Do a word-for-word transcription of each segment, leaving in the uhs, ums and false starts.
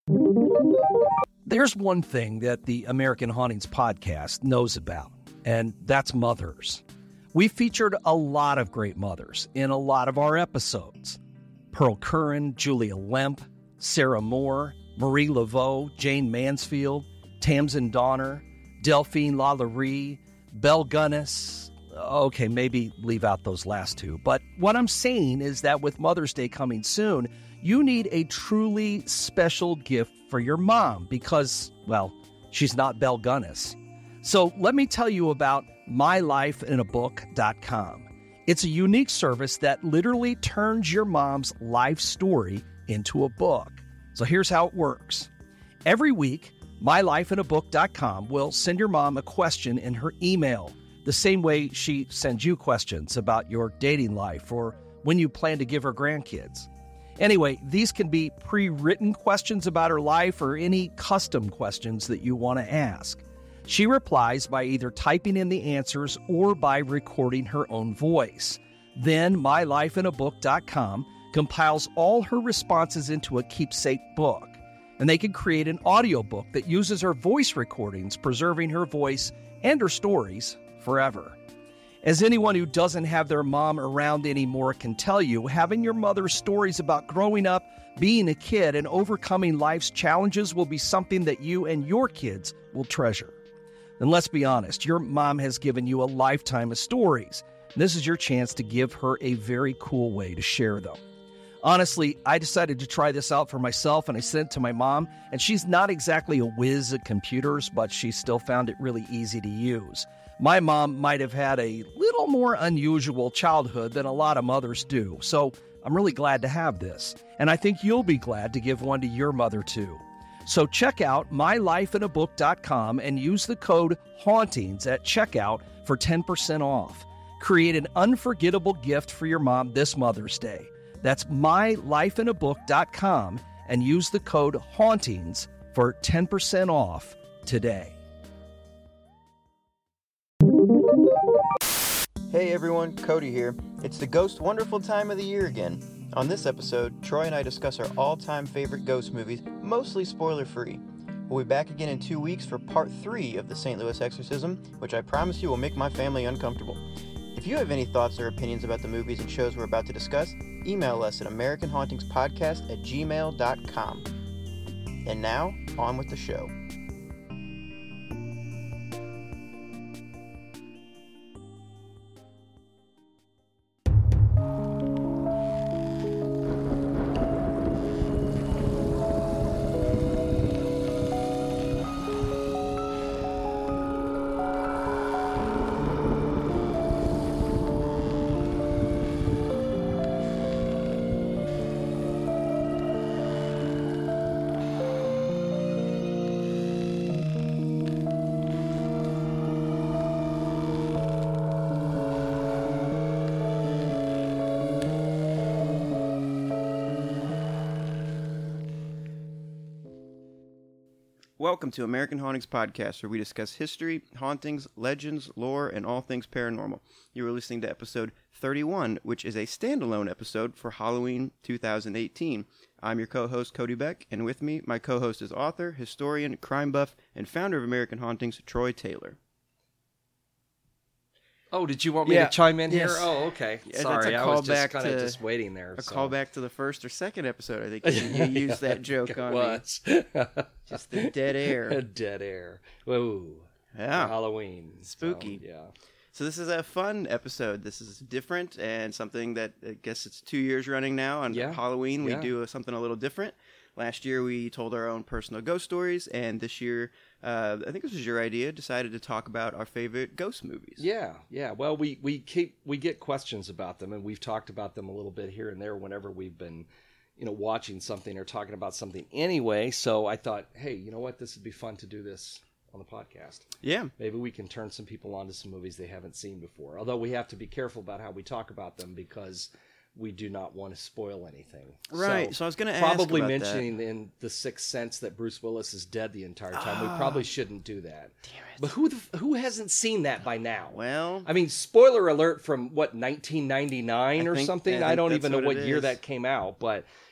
There's one thing that the American Hauntings podcast knows about, and that's mothers. We featured a lot of great mothers in a lot of our episodes. Pearl Curran, Julia Lemp, Sarah Moore, Marie Laveau, Jane Mansfield, Tamsin Donner, Delphine LaLaurie, Belle Gunness. Okay, maybe leave out those last two. But what I'm saying is that with Mother's Day coming soon, you need a truly special gift for your mom because, well, she's not Belle Gunness. So let me tell you about my life in a book dot com. It's a unique service that literally turns your mom's life story into a book. So here's how it works. Every week, my life in a book dot com will send your mom a question in her email, the same way she sends you questions about your dating life or when you plan to give her grandkids. Anyway, these can be pre-written questions about her life or any custom questions that you want to ask. She replies by either typing in the answers or by recording her own voice. Then my life in a book dot com compiles all her responses into a keepsake book, and they can create an audiobook that uses her voice recordings, preserving her voice and her stories forever. As anyone who doesn't have their mom around anymore can tell you, having your mother's stories about growing up, being a kid, and overcoming life's challenges will be something that you and your kids will treasure. And let's be honest, your mom has given you a lifetime of stories. This is your chance to give her a very cool way to share them. Honestly, I decided to try this out for myself, and I sent it to my mom, and she's not exactly a whiz at computers, but she still found it really easy to use. My mom might have had a little more unusual childhood than a lot of mothers do, so I'm really glad to have this, and I think you'll be glad to give one to your mother too. So check out my life in a book dot com and use the code HAUNTINGS at checkout for ten percent off. Create an unforgettable gift for your mom this Mother's Day. That's my life in a book dot com and use the code HAUNTINGS for ten percent off today. Hey everyone, Cody here. It's the Ghost Wonderful time of the year again. On this episode, Troy and I discuss our all-time favorite ghost movies, mostly spoiler-free. We'll be back again in two weeks for part three of the Saint Louis Exorcism, which I promise you will make my family uncomfortable. If you have any thoughts or opinions about the movies and shows we're about to discuss, email us at american hauntings podcast at gmail dot com. And now, on with the show. Welcome to American Hauntings Podcast, where we discuss history, hauntings, legends, lore, and all things paranormal. You are listening to episode thirty-one, which is a standalone episode for Halloween two thousand eighteen. I'm your co-host, Cody Beck, and with me, my co-host is author, historian, crime buff, and founder of American Hauntings, Troy Taylor. Oh, did you want me Yeah. to chime in Yes. here? Oh, okay. Yeah, Sorry, that's a I was callback just kind of to- just waiting there. A so. callback to the first or second episode, I think you, you used that joke It on was. me. Just the dead air. Dead air. Whoa. Yeah. Halloween. Spooky. So, yeah. So this is a fun episode. This is different and something that I guess it's two years running now. On Yeah. Halloween, we Yeah. do something a little different. Last year, we told our own personal ghost stories, and this year, uh, I think this was your idea, decided to talk about our favorite ghost movies. Yeah, yeah. Well, we, we keep we get questions about them, and we've talked about them a little bit here and there whenever we've been, you know, watching something or talking about something anyway. So I thought, hey, you know what? This would be fun to do this on the podcast. Yeah. Maybe we can turn some people on to some movies they haven't seen before. Although we have to be careful about how we talk about them because we do not want to spoil anything. Right. So, I was going to ask Probably about mentioning that. in The Sixth Sense that Bruce Willis is dead the entire time. We probably shouldn't do that. Damn it. But who the, who hasn't seen that by now? Well, I mean, spoiler alert from what nineteen ninety-nine I or think- something. I I, think don't that's even know what what it year is. that came out, but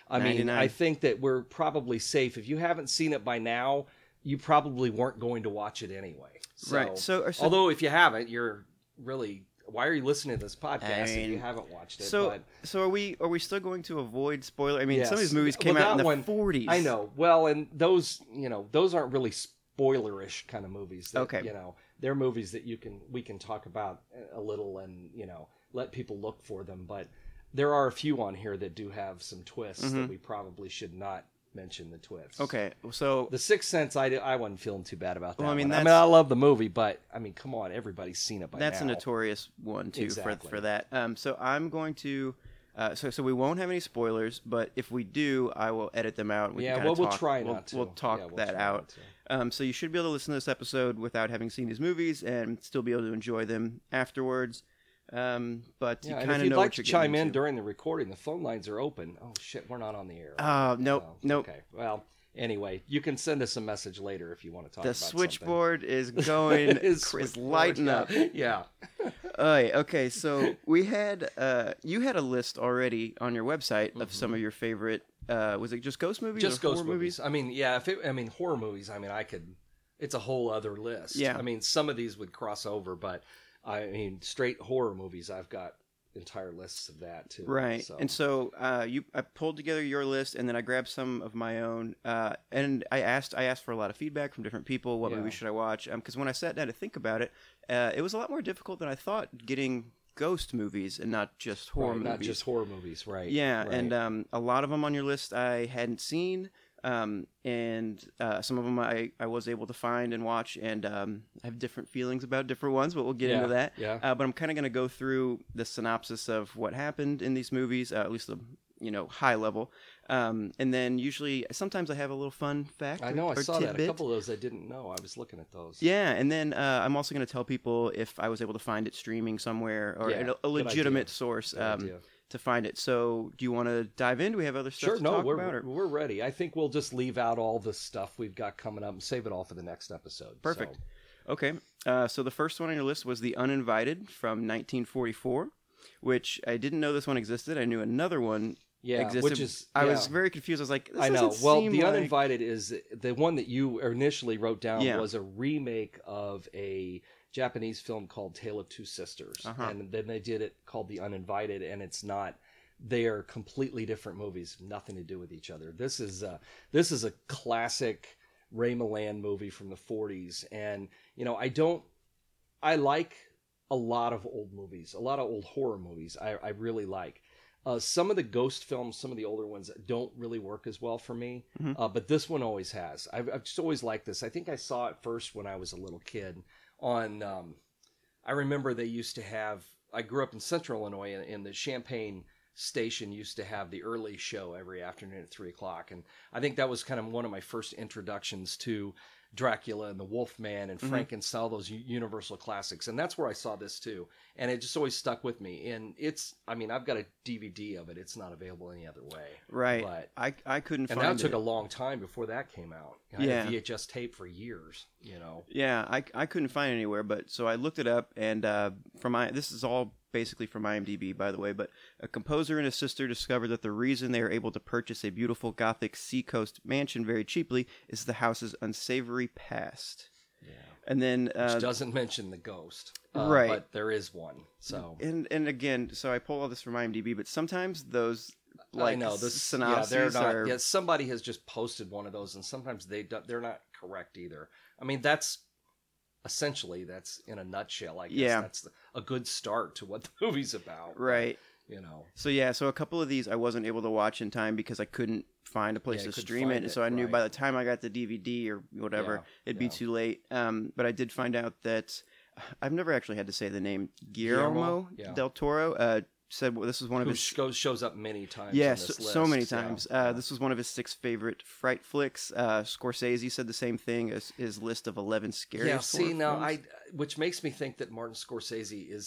I mean, ninety-nine. I think that we're probably safe. If you haven't seen it by now, you probably weren't going to watch it anyway. So, Right. So, so although if you haven't, you're really, why are you listening to this podcast I mean, if you haven't watched it? So, but, so are we? Are we still going to avoid spoiler? I mean, yes. some of these movies came well, out in the one, forties. I know. Well, and those, you know, those aren't really spoilerish kind of movies. That, Okay. You know, they're movies that you can we can talk about a little and you know let people look for them. But there are a few on here that do have some twists Mm-hmm. that we probably should not mention the twists. Okay. So The Sixth Sense, I, I wasn't feeling too bad about that. Well, I mean, one. I mean, that's- I love the movie, but I mean, come on, everybody's seen it by that's now. a notorious one too Exactly. for for that. Um. So I'm going to. Uh, so, so we won't have any spoilers, but if we do, I will edit them out. We Yeah, can well, kinda we'll talk, try we'll, not to. We'll talk Yeah, we'll that try out. not to. Um, so you should be able to listen to this episode without having seen these movies and still be able to enjoy them afterwards. Um, but Yeah, you and kind if of you'd know like what to you're chime getting in into. during the recording, the phone lines are open. Oh shit, we're not on the air. Oh, nope, Oh, nope. Okay, well, anyway, you can send us a message later if you want to talk The about something. switchboard is going, Is is switchboard, lighting yeah. up. Yeah. Alright, okay, so we had uh, you had a list already on your website of Mm-hmm. some of your favorite. Uh, was it just ghost movies? Just or ghost horror movies. I mean, yeah. If it, I mean horror movies. I mean, I could. It's a whole other list. Yeah. I mean, some of these would cross over, but I mean, straight horror movies. I've got entire lists of that too. Right, So. and so uh, you, I pulled together your list, and then I grabbed some of my own, uh, and I asked, I asked for a lot of feedback from different people. What Yeah. movie should I watch? Because when I sat down to think about it, uh, it was a lot more difficult than I thought getting ghost movies and not just horror Right, movies. not just horror movies, right? Yeah, right. and um, a lot of them on your list I hadn't seen, um, and uh, some of them I, I was able to find and watch, and um, I have different feelings about different ones, but we'll get Yeah, into that. yeah. Uh, but I'm kind of going to go through the synopsis of what happened in these movies, uh, at least the you know high level, um, and then usually sometimes I have a little fun fact. I or- know I or saw that. A tidbit. couple of those I didn't know. I was looking at those. Yeah, and then uh, I'm also going to tell people if I was able to find it streaming somewhere or Yeah, a, a good legitimate idea. source Good um, idea. to find it. So, do you want to dive in? Do we have other stuff Sure. to No, talk we're about? Or? we're ready. I think we'll just leave out all the stuff we've got coming up and save it all for the next episode. Perfect. So, Okay, uh, so the first one on your list was The Uninvited from nineteen forty-four, which I didn't know this one existed. I knew another one yeah, existed. which is I yeah. was very confused. I was like, this I know. doesn't Well, seem The like... Uninvited is the one that you initially wrote down Yeah. was a remake of a Japanese film called Tale of Two Sisters. Uh-huh. And then they did it called The Uninvited, and it's not. They are completely different movies, nothing to do with each other. This is uh, this is a classic Ray Milland movie from the forties, and you know I don't. I like a lot of old movies, a lot of old horror movies. I, I really like. Uh, some of the ghost films, some of the older ones, don't really work as well for me, Mhm. uh, but this one always has. I've, I've just always liked this. I think I saw it first when I was a little kid. On, um, I remember they used to have. I grew up in Central Illinois, and, and the Champaign station used to have the early show every afternoon at three o'clock, and I think that was kind of one of my first introductions to Dracula and the Wolfman and Mhm. Frankenstein, all those U- Universal classics, and that's where I saw this too, and it just always stuck with me. And it's, I mean, I've got a D V D of it; it's not available any other way, Right. But I, I couldn't and find that took it. a long time before that came out. I Yeah. had V H S tape for years, you know. Yeah, I, I couldn't find it anywhere, but so I looked it up, and uh, from my this is all basically from IMDb, by the way. But a composer and his sister discovered that the reason they are able to purchase a beautiful Gothic seacoast mansion very cheaply is the house's unsavory past. Yeah. And then, uh, Which doesn't mention the ghost, uh, right. But there is one. So and and again, so I pull all this from IMDb, but sometimes those like I know this. synopses yeah, they're not. are Yeah, somebody has just posted one of those, and sometimes they do, they're not correct either. I mean, that's essentially that's in a nutshell. I guess Yeah. that's a good start to what the movie's about. but, right. you know. So yeah, so a couple of these I wasn't able to watch in time because I couldn't find a place Yeah, you to couldn't stream find it. it, So I knew right. by the time I got the D V D or whatever, Yeah, it'd be yeah. too late. Um, but I did find out that I've never actually had to say the name Guillermo, Guillermo, yeah. del Toro. Uh, said well, this was one of Who his. shows shows up many times. Yeah, in so, this so many list, times. yeah. Uh, this was one of his six favorite fright flicks. Uh, Scorsese said the same thing as his list of eleven scariest. Yeah, see horror now, films. I which makes me think that Martin Scorsese is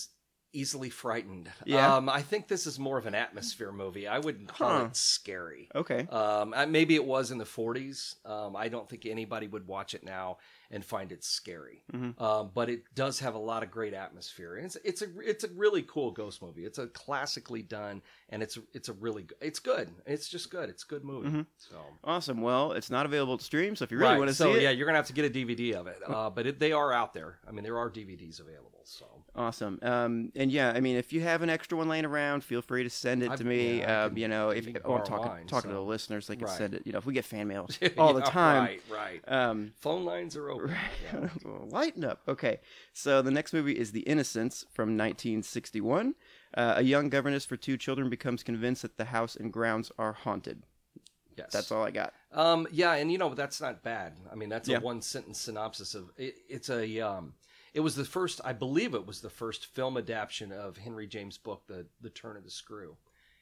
easily frightened. Yeah. Um, I think this is more of an atmosphere movie. I wouldn't call Huh. it scary. Okay. Um, I- maybe it was in the forties. Um, I don't think anybody would watch it now and find it scary. Mm-hmm. Um, but it does have a lot of great atmosphere. And it's it's a it's a really cool ghost movie. It's a classically done, and it's it's a really good, it's good. It's just good. It's a good movie. Mm-hmm. So. Awesome. Well, it's not available to stream, so if you really Right. want to so, see it, yeah, you're gonna have to get a D V D of it. Uh, but it, they are out there. I mean, there are D V Ds available. So. awesome. Um, and yeah, I mean, if you have an extra one laying around, feel free to send it I've- to me. yeah, I um, can- you know, you if can oh, I'm borrow talking mine, talking to so- the listeners, they can Right. send it. You know, if we get fan mail all the Yeah, time, Right. Right. um, Phone lines are open. Yeah. lighten up. Okay, so the next movie is The Innocents from nineteen sixty-one. Uh, a young governess for two children becomes convinced that the house and grounds are haunted. Yes. That's all I got. Um, yeah, and you know that's not bad. I mean, that's Yeah. a one sentence synopsis of it. It's a. Um, it was the first, I believe, it was the first film adaptation of Henry James' book, The The Turn of the Screw,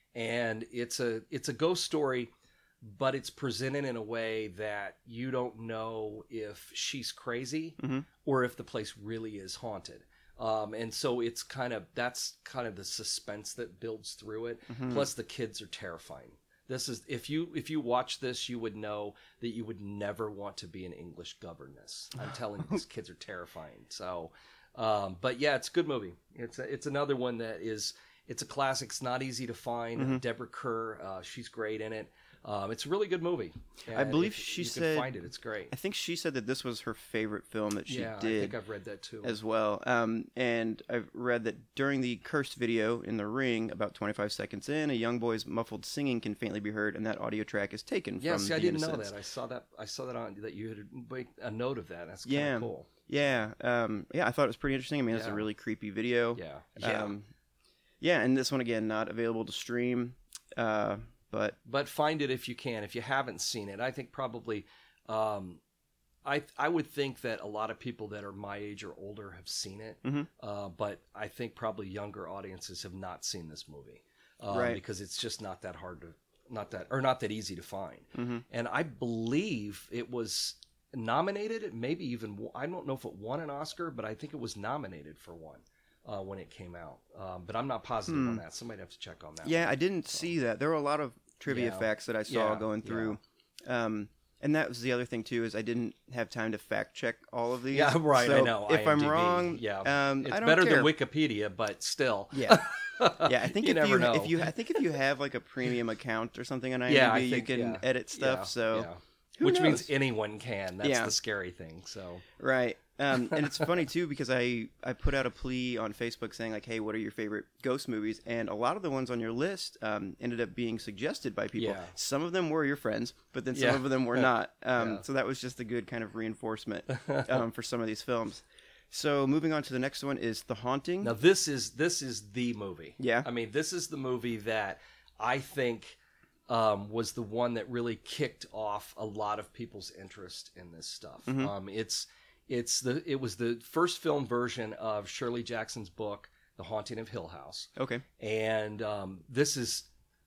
and it's a it's a ghost story, but it's presented in a way that you don't know if she's crazy Mhm. or if the place really is haunted. Um, and so it's kind of that's kind of the suspense that builds through it. Mhm. Plus, the kids are terrifying. This is if you if you watch this, you would know that you would never want to be an English governess. I'm telling you, these kids are terrifying. So, um, but yeah, it's a good movie. It's a, it's another one that is it's a classic. It's not easy to find. Mm-hmm. Deborah Kerr, uh, she's great in it. Um, it's a really good movie. I And believe if she you said- can find it. It's great. I think she said that this was her favorite film that she yeah, I did think I've read that too. as well. Um, and I've read that during the cursed video in The Ring, about twenty-five seconds in, a young boy's muffled singing can faintly be heard, and that audio track is taken Yeah, from see, I The didn't know Innocents. that. I saw that. I saw that on that you had made a note of that. That's kind Yeah. of cool. Yeah, um, yeah, I thought it was pretty interesting. I mean, it's a Yeah. really creepy video. Yeah, yeah. Um, yeah, and this one again not available to stream, uh, but But find it if you can. If you haven't seen it, I think probably, um, I I would think that a lot of people that are my age or older have seen it. Mhm. Uh, but I think probably younger audiences have not seen this movie, um, Right. because it's just not that hard to, not that or not that easy to find. Mhm. And I believe it was nominated, maybe even I don't know if it won an Oscar, but I think it was nominated for one. Uh, when it came out, um, but I'm not positive on that. Somebody have to check on that. Hmm. yeah, I didn't see that. There were a lot of trivia Yeah. facts that I saw Yeah, going through. Um, and that was the other thing too, is I didn't have time to fact check all of these. Yeah, right. So I know. If I'm IMDb, wrong, yeah, um, it's I don't better care. than Wikipedia, but still. Yeah, yeah. I think You if never you know. if you I think if you have like a premium account or something on IMDb, Yeah, I you think, can yeah. edit stuff. Yeah, so yeah. who which means knows? anyone can. That's Yeah. the scary thing. So Right. Um, and it's funny too because I, I put out a plea on Facebook saying like, hey, what are your favorite ghost movies? And a lot of the ones on your list um, ended up being suggested by people. Yeah. Some of them were your friends, but then some Yeah. of them were not. Um, Yeah. So that was just a good kind of reinforcement um, for some of these films. So moving on to the next one is The Haunting. now this is this is the movie. Yeah. I mean, this is the movie that I think um, was the one that really kicked off a lot of people's interest in this stuff. Mm-hmm. Um, it's it's the it was the first film version of Shirley Jackson's book, The Haunting of Hill House. Okay. And um, this is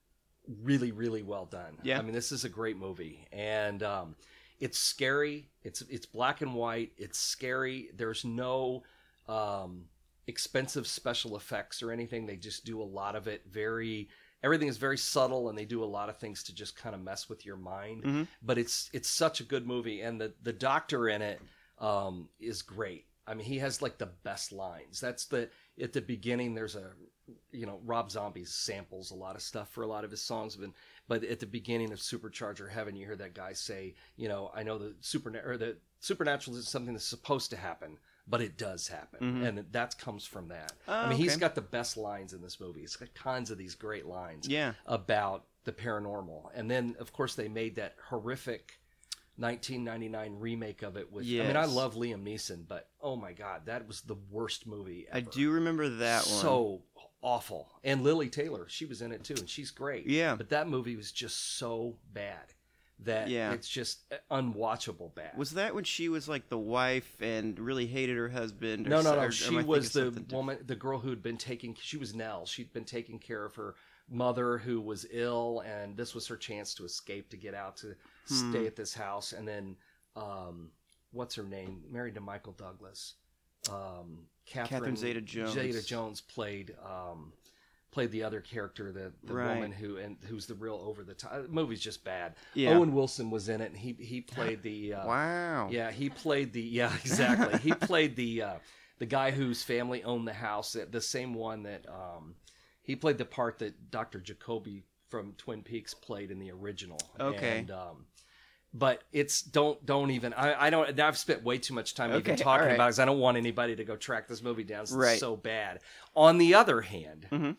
really really well done. Yeah. I mean, this is a great movie, and um, it's scary. It's it's black and white. It's scary. There's no um, expensive special effects or anything. They just do a lot of it very. Everything is very subtle, and they do a lot of things to just kind of mess with your mind. Mm-hmm. But it's it's such a good movie, and the the doctor in it um, is great. I mean, he has like the best lines. That's the at the beginning. There's a, you know, Rob Zombie samples a lot of stuff for a lot of his songs. But but at the beginning of Supercharger Heaven, you hear that guy say, you know, I know the super or the supernatural is something that's supposed to happen, but it does happen, Mhm. and that comes from that. Oh, I mean, he's okay. got the best lines in this movie. He's got tons of these great lines Yeah. about the paranormal, and then of course they made that horrific nineteen ninety-nine remake of it with. I mean, I Yes. love Liam Neeson, but oh my god, that was the worst movie ever. I do remember that one. So awful. And Lily Taylor, she was in it too, and she's great. Yeah. But that movie was just so bad that Yeah. it's just unwatchable bad. Was that when she was like the wife and really hated her husband? Or no, no, so- or no. am She I was thinking the something different? woman, the girl who'd been taking. She was Nell. She'd been taking care of her mother, who was ill, and this was her chance to escape to get out to Hmm. stay at this house. And then, um, what's her name? Married to Michael Douglas. um, Catherine, Catherine Zeta-Jones. Zeta-Jones played um, played the other character, the, the Right. woman who and who's the real over the top. The movie's just bad. Yeah. Owen Wilson was in it, and he he played the uh, Wow. yeah he played the yeah exactly he played the uh, the guy whose family owned the house, the same one that um, he played the part that Doctor Jacoby from Twin Peaks played in the original. Okay. And, um, but it's don't don't even I, I don't I've spent way too much time Okay, even talking all right. about it because I don't want anybody to go track this movie down. It's Right. so bad. On the other hand, Mm-hmm.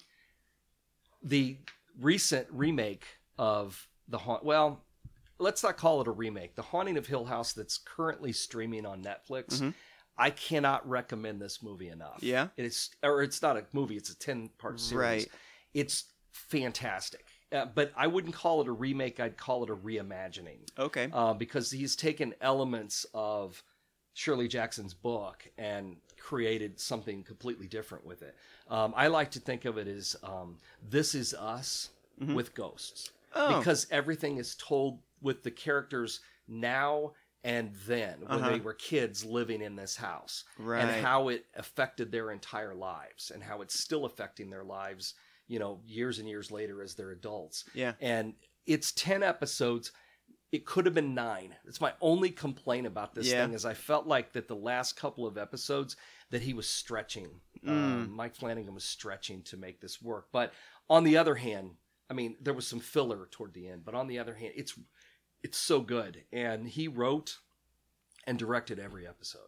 the recent remake of the haunt well, let's not call it a remake. The Haunting of Hill House that's currently streaming on Netflix. Mm-hmm. I cannot recommend this movie enough. Yeah? It's or it's not a movie, it's a ten part series. Right. It's fantastic. Uh, but I wouldn't call it a remake, I'd call it a reimagining. Okay. Uh, because he's taken elements of Shirley Jackson's book and created something completely different with it. Um, I like to think of it as um, This Is Us Mhm. with ghosts. Oh. Because everything is told with the characters now and then when Uh-huh. they were kids living in this house. Right. And how it affected their entire lives and how it's still affecting their lives, you know, years and years later as they're adults. Yeah. And it's ten episodes. It could have been nine. It's my only complaint about this Yeah. thing is I felt like that the last couple of episodes that he was stretching. Um, Mike Flanagan was stretching to make this work. But on the other hand, I mean, there was some filler toward the end. But on the other hand, it's it's so good. And he wrote and directed every episode.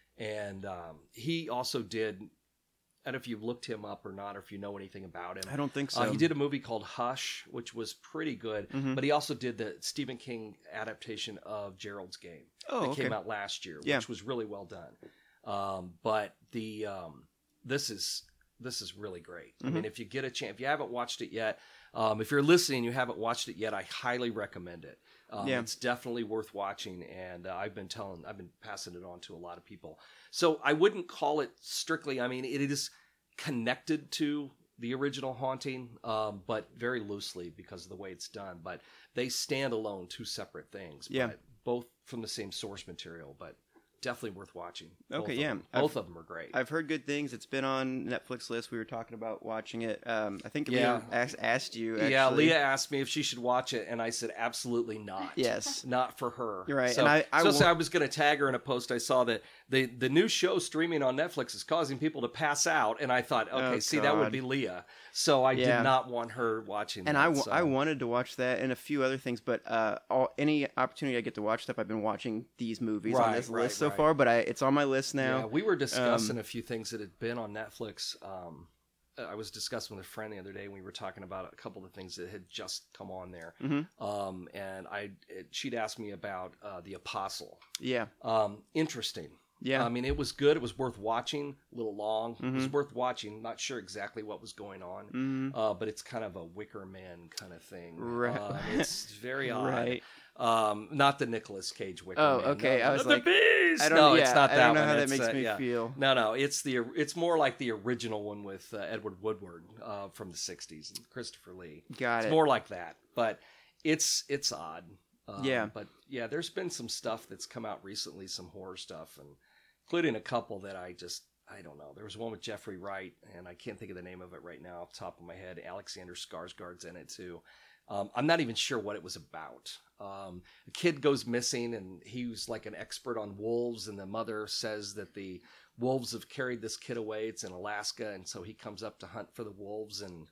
And um, he also did, I don't know if you've looked him up or not, or if you know anything about him. I don't think so. Uh, he did a movie called Hush, which was pretty good, Mhm. but he also did the Stephen King adaptation of Gerald's Game Oh, that okay. came out last year, Yeah. which was really well done. Um, but the um, this is this is really great. I Mhm. mean, if you get a chance, if you haven't watched it yet, um, if you're listening, and you haven't watched it yet, I highly recommend it. Um, Yeah. It's definitely worth watching, and uh, I've been telling, I've been passing it on to a lot of people. So I wouldn't call it strictly. I mean, it is connected to the original Haunting, um, but very loosely because of the way it's done. But they stand alone, two separate things. Yeah. But both from the same source material, but definitely worth watching. Both Okay, of yeah. them. I've- Both of them are great. I've heard good things. It's been on Netflix list. We were talking about watching it. Um, I think Yeah. Leah asked, asked you. Actually. Yeah, Leah asked me if she should watch it, and I said absolutely not. Yes. Not for her. You're right, So, and I- I so, wa- so I was going to tag her in a post. I saw that the the new show streaming on Netflix is causing people to pass out, and I thought, okay, Oh, see, that would God. be Leah. So I Yeah. did not want her watching. And that, I, w- so. I wanted to watch that and a few other things, but uh, all, any opportunity I get to watch stuff, I've been watching these movies on Right, this right, list so right. far. But I, it's on my list now. Yeah, we were discussing Um, a few things that had been on Netflix. Um, I was discussing with a friend the other day, and we were talking about a couple of things that had just come on there. Mhm. Um, and I, it, she'd asked me about uh, The Apostle. Yeah, Um, interesting. yeah, I mean, it was good. It was worth watching. A little long. It was Mhm. worth watching. Not sure exactly what was going on, Mhm. uh, but it's kind of a Wicker Man kind of thing. Right. Um, it's very odd. right. Um, not the Nicolas Cage Wicker Oh, Man. okay. No, I was the like, Beast. I don't, no, yeah, it's not that I don't know one. how that It's, makes uh, me yeah. feel. No, no, it's the it's more like the original one with uh, Edward Woodward uh, from the sixties and Christopher Lee. Got It's it. more like that, but it's it's odd. Um, Yeah. but yeah, there's been some stuff that's come out recently, some horror stuff, and including a couple that I just I don't know. There was one with Jeffrey Wright, and I can't think of the name of it right now off the top of my head. Alexander Skarsgård's in it too. Um, I'm not even sure what it was about. Um, a kid goes missing, and he was like an expert on wolves, and the mother says that the wolves have carried this kid away. It's in Alaska, and so he comes up to hunt for the wolves. And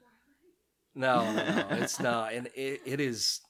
no, no, no, it's not. And it, it is.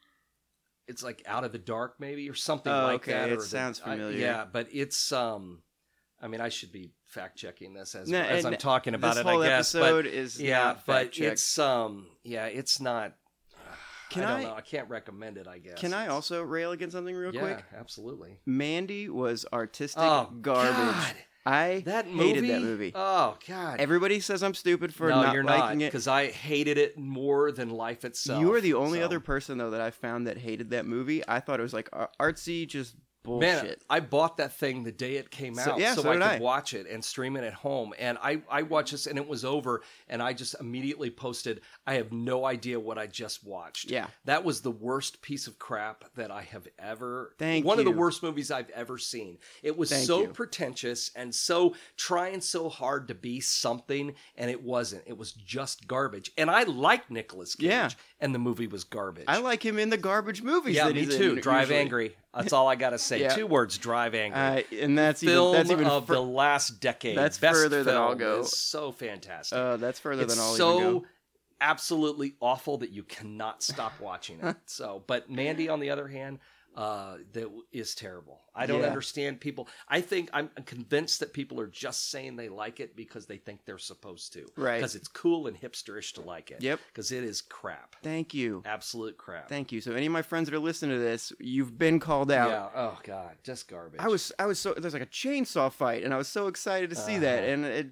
It's like Out of the Dark, maybe, or something Oh, like okay, that. it or the- sounds I- familiar. yeah, but it's. Um, I mean, I should be fact checking this as No, as and I'm talking about this it. whole I guess, but episode is yeah, not but fact-checked. it's um, yeah, it's not. Can I don't I- know. I can't recommend it. I guess. Can I also rail against something real yeah, quick? absolutely. Mandy was artistic Oh, garbage. God. I That movie. hated that movie. Oh God. Everybody says I'm stupid for no, not you're not, liking it. because I hated it more than life itself. You are the only so. other person though that I found that hated that movie. I thought it was like ar- artsy, just bullshit. Man, I bought that thing the day it came So- out yeah, so, so I did could I. watch it and stream it at home. And I, I watched this and it was over and I just immediately posted, I have no idea what I just watched. Yeah. That was the worst piece of crap that I have ever... Thank One of the you. worst movies I've ever seen. It was Thank so you. pretentious and so trying so hard to be something and it wasn't. It was just garbage. And I like Nicolas Cage Yeah. and the movie was garbage. I like him in the garbage movies. Yeah, that me he's too. in, Drive usually. Angry. That's all I got to say. Yeah. Two words, Drive Angry. Uh, and that's Film even that's even of fur- the last decade. that's Best further than I'll film go. is so fantastic. uh, that's further it's than I'll so even go. absolutely awful that you cannot stop watching it. So, but Mandy, on the other hand, uh, that is terrible. I don't Yeah. understand people. I think I'm convinced that people are just saying they like it because they think they're supposed to. Right. Because it's cool and hipsterish to like it. Yep. Because it is crap. Thank you. Absolute crap. Thank you. So any of my friends that are listening to this, you've been called out. Yeah. Oh God, just garbage. I was I was so there's like a chainsaw fight, and I was so excited to see that, and it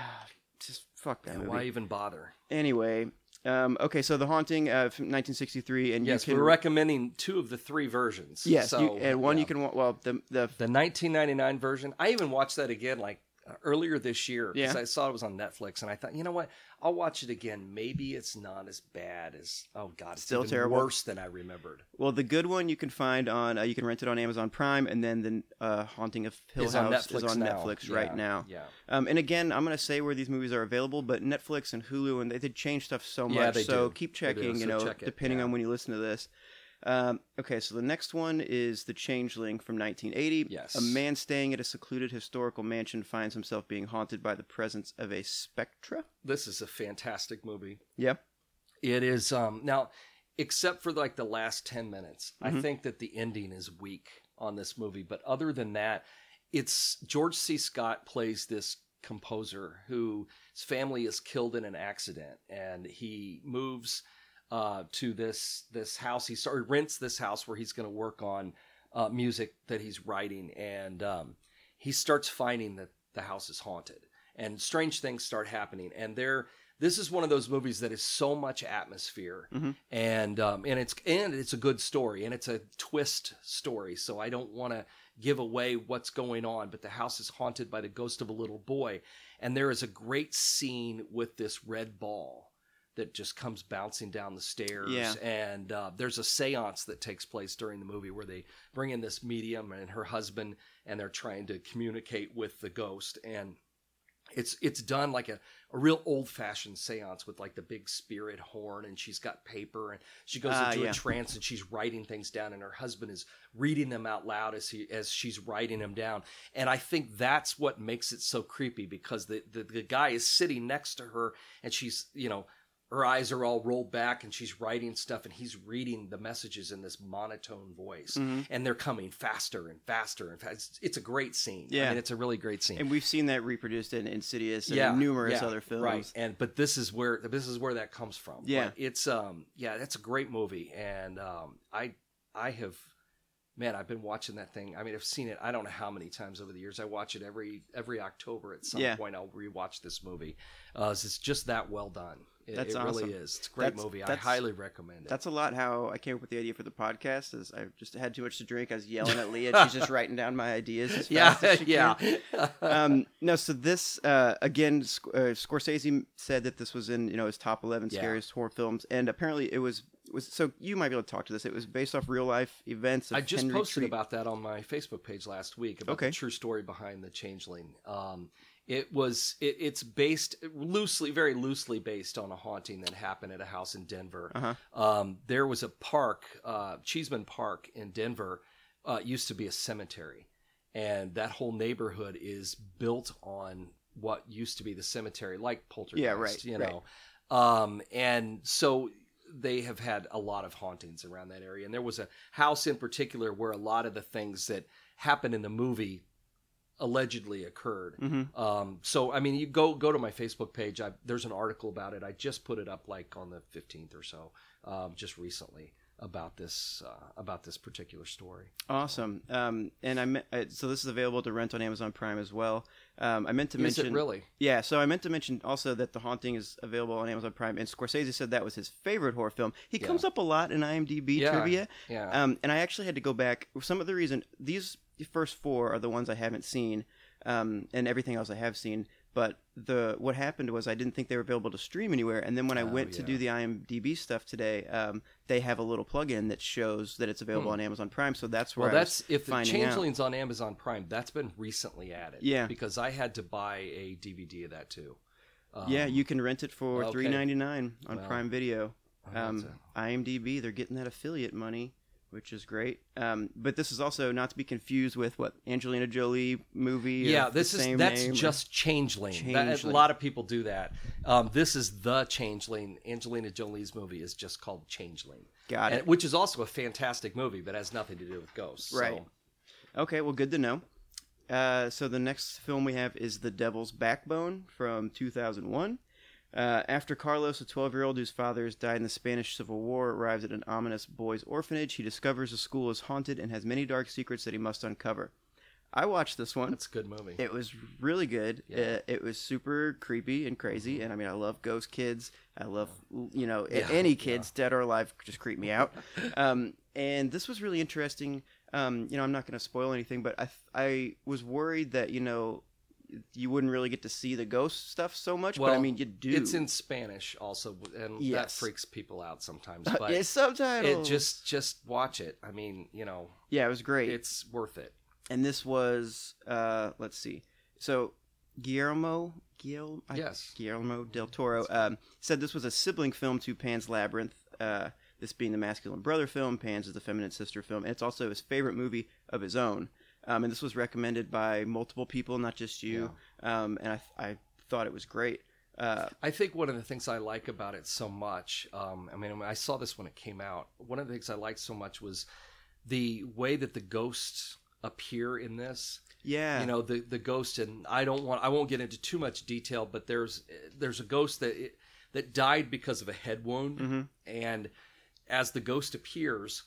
just fuck that Yeah, movie. why even bother? Anyway, um, okay, so The Haunting uh, from nineteen sixty-three, and Yes, you can we're recommending two of the three versions. yes, so, you, and one yeah. you can wa- well the the The nineteen ninety-nine version. I even watched that again like uh, earlier this year because Yeah. I saw it was on Netflix, and I thought, you know what? I'll watch it again. Maybe it's not as bad as oh god, it's Still even terrible. worse than I remembered. well the good one you can find on uh, you can rent it on Amazon Prime, and then the uh, Haunting of Hill It's House on Netflix is on now. Netflix Yeah, right now. Yeah, Um, and again, I'm gonna say where these movies are available, but Netflix and Hulu, and they did change stuff so much. Yeah, they so do. keep They do, checking, you so know, check it, depending yeah. on when you listen to this. Um, okay, so the next one is The Changeling from nineteen eighty. Yes. A man staying at a secluded historical mansion finds himself being haunted by the presence of a spectra. this is a fantastic movie. Yeah. It is um now, except for like the last ten minutes, Mhm. I think that the ending is weak on this movie. But other than that, it's George C. Scott plays this composer whose family is killed in an accident, and he moves uh, to this this house. He started rents this house where he's going to work on uh, music that he's writing, and um, he starts finding that the house is haunted, and strange things start happening, and they're this is one of those movies that is so much atmosphere, Mhm. and um, and it's and it's a good story, and it's a twist story. So I don't want to give away what's going on, but the house is haunted by the ghost of a little boy, and there is a great scene with this red ball that just comes bouncing down the stairs. Yeah. And uh, there's a seance that takes place during the movie where they bring in this medium and her husband, and they're trying to communicate with the ghost, and It's it's done like a, a real old-fashioned seance with like the big spirit horn, and she's got paper, and she goes Ah, into yeah. a trance, and she's writing things down, and her husband is reading them out loud as he as she's writing them down. And I think that's what makes it so creepy, because the, the, the guy is sitting next to her, and she's, you know, her eyes are all rolled back, and she's writing stuff, and he's reading the messages in this monotone voice, Mhm. and they're coming faster and faster and fast. It's, it's a great scene. Yeah. I mean, it's a really great scene. And we've seen that reproduced in Insidious and in numerous yeah, other films. right? And but this is where this is where that comes from. Yeah. But it's um yeah, that's a great movie, and um I I have man, I've been watching that thing. I mean, I've seen it I don't know how many times over the years. I watch it every every October at some Yeah. point. I'll rewatch this movie. Uh, it's just that well done. It, That's it really awesome. is. It's a great That's- movie. I that's- highly recommend it. That's a lot how I came up with the idea for the podcast. Is I just had too much to drink. I was yelling at Leah. She's just writing down my ideas as yeah, fast as she yeah. can. Um, no, so this uh, again, Sc- uh, Scorsese said that this was in you know his top eleven Yeah. scariest horror films, and apparently it was was. So you might be able to talk to this. It was based off real life events. Of I just Henry posted Treat- about that on my Facebook page last week about Okay. the true story behind the Changeling. Um, it was it, it's based loosely, very loosely based on a haunting that happened at a house in Denver. Uh-huh. Um, there was a park, uh, Cheeseman Park in Denver, uh, used to be a cemetery, and that whole neighborhood is built on what used to be the cemetery, like Poltergeist. Yeah, right, You right. know, um, and so they have had a lot of hauntings around that area. And there was a house in particular where a lot of the things that happened in the movie allegedly occurred. Mhm. Um, so, I mean, you go go to my Facebook page. I, there's an article about it. I just put it up like on the fifteenth or so, um, just recently about this uh, about this particular story. Awesome. Um, and I me- uh, so this is available to rent on Amazon Prime as well. Um, I meant to Is mention it really? Yeah, so I meant to mention also that The Haunting is available on Amazon Prime, and Scorsese said that was his favorite horror film. He Yeah. comes up a lot in IMDb Yeah, trivia, yeah. um, and I actually had to go back. For some other reason, these first four are the ones I haven't seen, um, and everything else I have seen. But the what happened was I didn't think they were available to stream anywhere, and then when I Oh, went to yeah. do the IMDb stuff today, um, they have a little plugin that shows that it's available Hmm. on Amazon Prime. So that's where Well, I that's was if the finding out. Changeling's on Amazon Prime. That's been recently added. Yeah. because I had to buy a D V D of that too. Um, Yeah, you can rent it for okay. three ninety-nine on Well, Prime Video. I'll Um, have to- IMDb, they're getting that affiliate money, which is great. Um, but this is also not to be confused with what Angelina Jolie movie. Yeah, of this the is same that's name. just Changeling. That- a Changeling. lot of people do that. Um, this is the Changeling. Angelina Jolie's movie is just called Changeling. Got it. And- which is also a fantastic movie, but has nothing to do with ghosts. so- Right. Okay, well, good to know. Uh, so the next film we have is The Devil's Backbone from two thousand one. Uh, after Carlos, a twelve-year-old whose father has died in the Spanish Civil War, arrives at an ominous boys' orphanage, he discovers the school is haunted and has many dark secrets that he must uncover. I watched this one. That's a good movie. It was really good. Yeah. Mm-hmm. Uh, it was super creepy and crazy. And I mean, I love ghost kids. I love, you know, Yeah, any kids, dead or alive, just creep me out. um, and this was really interesting. Um, you know, I'm not going to spoil anything, but I, I was worried that, you know, you wouldn't really get to see the ghost stuff so much. well, but I mean, you do. It's in Spanish also, and that Yes. freaks people out sometimes. Uh, But it's subtitles. it just just watch it. I mean, you know, yeah, it was great. it's worth it. and this was, uh, let's see. So Guillermo, Guillermo, Yes. Guillermo del Toro um, said this was a sibling film to Pan's Labyrinth. Uh, this being the masculine brother film, Pan's is the feminine sister film, and it's also his favorite movie of his own. Um, and this was recommended by multiple people, not just you. Um, and I, I thought it was great. Uh, I think one of the things I like about it so much, um, I mean, I saw this when it came out. One of the things I liked so much was the way that the ghosts appear in this. yeah, You know, the the ghost, and I don't want, I won't get into too much detail, but there's there's a ghost that that died because of a head wound, mm-hmm. and as the ghost appears,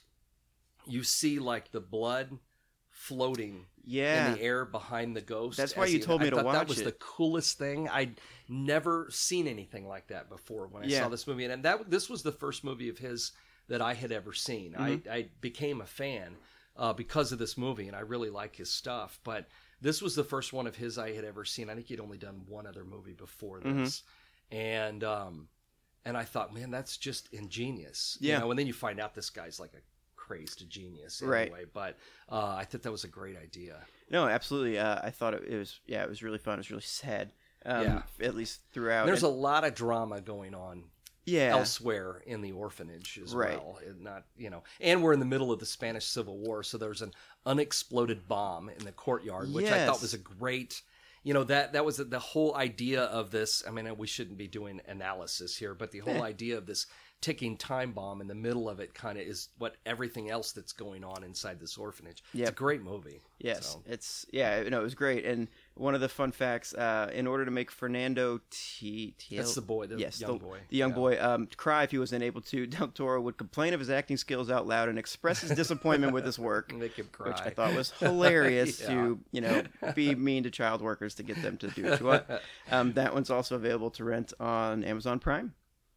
you see like the blood floating yeah. in the air behind the ghost. That's why as you he- told me I to thought that watch was it. the coolest thing. I'd never seen anything like that before when I Yeah. saw this movie, and that this was the first movie of his that I had ever seen. Mm-hmm. I, I became a fan uh, because of this movie, and I really like his stuff. But this was the first one of his I had ever seen. I think he'd only done one other movie before Mm-hmm. this, and um, and I thought, man, that's just ingenious. Yeah. You know, and then you find out this guy's like a crazed genius Right. anyway. But uh, I thought that was a great idea. No, absolutely. Uh, I thought it, it was, yeah, it was really fun. It was really sad. Um, Yeah. At least throughout. There's And- a lot of drama going on yeah. elsewhere in the orphanage as Right. well. It not you know, and we're in the middle of the Spanish Civil War, so there's an unexploded bomb in the courtyard, which I thought Yes. was a great. You know, that that was the whole idea of this. I mean, we shouldn't be doing analysis here, but the whole idea of this ticking time bomb in the middle of it kind of is what everything else that's going on inside this orphanage. It's a Yep. great movie. Yes, So, it's yeah, no, it was great. And one of the fun facts, uh, in order to make Fernando T, T that's the boy, the yes, young the, boy. the young Yeah. boy, um, cry if he was unable to. Del Toro would complain of his acting skills out loud and express his disappointment with his work, Make him cry. which I thought was hilarious Yeah. to you know be mean to child workers to get them to do what you want. Um, that one's also available to rent on Amazon Prime.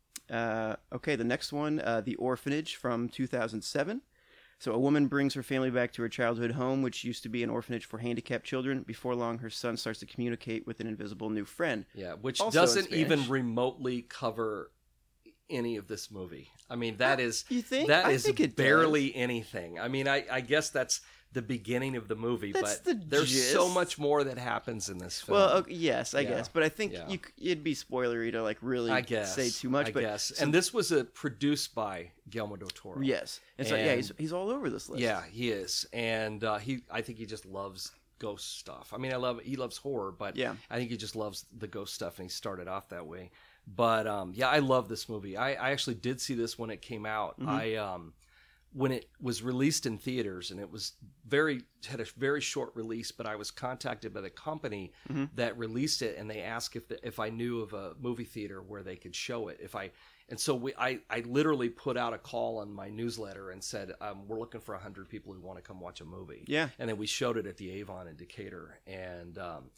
Uh, okay, the next one, uh, The Orphanage from two thousand seven. So a woman brings her family back to her childhood home, which used to be an orphanage for handicapped children. Before long, her son starts to communicate with an invisible new friend. Yeah, which Also in doesn't even Spanish. remotely cover any of this movie. I mean, that is You think? that I is think it barely anything. I mean, I, I guess that's the beginning of the movie, That's but the there's so gist. much more that happens in this film. Well, okay, yes, I Yeah. guess, but I think Yeah. you, c- it'd be spoilery to like really I guess say too much. I but guess, so- and this was a, produced by Guillermo del Toro. yes, and so yeah, And- he's he's all over this list. Yeah, he is, and uh, he. I think he just loves ghost stuff. I mean, I love he loves horror, but Yeah. I think he just loves the ghost stuff, and he started off that way. But um, yeah, I love this movie. I, I actually did see this when it came out. Mm-hmm. I um, when it was released in theaters, and it was very had a very short release. But I was contacted by the company Mm-hmm. that released it, and they asked if the, if I knew of a movie theater where they could show it. If I and so we, I I literally put out a call on my newsletter and said um, we're looking for a hundred people who want to come watch a movie. Yeah. And then we showed it at the Avon in Decatur, and um,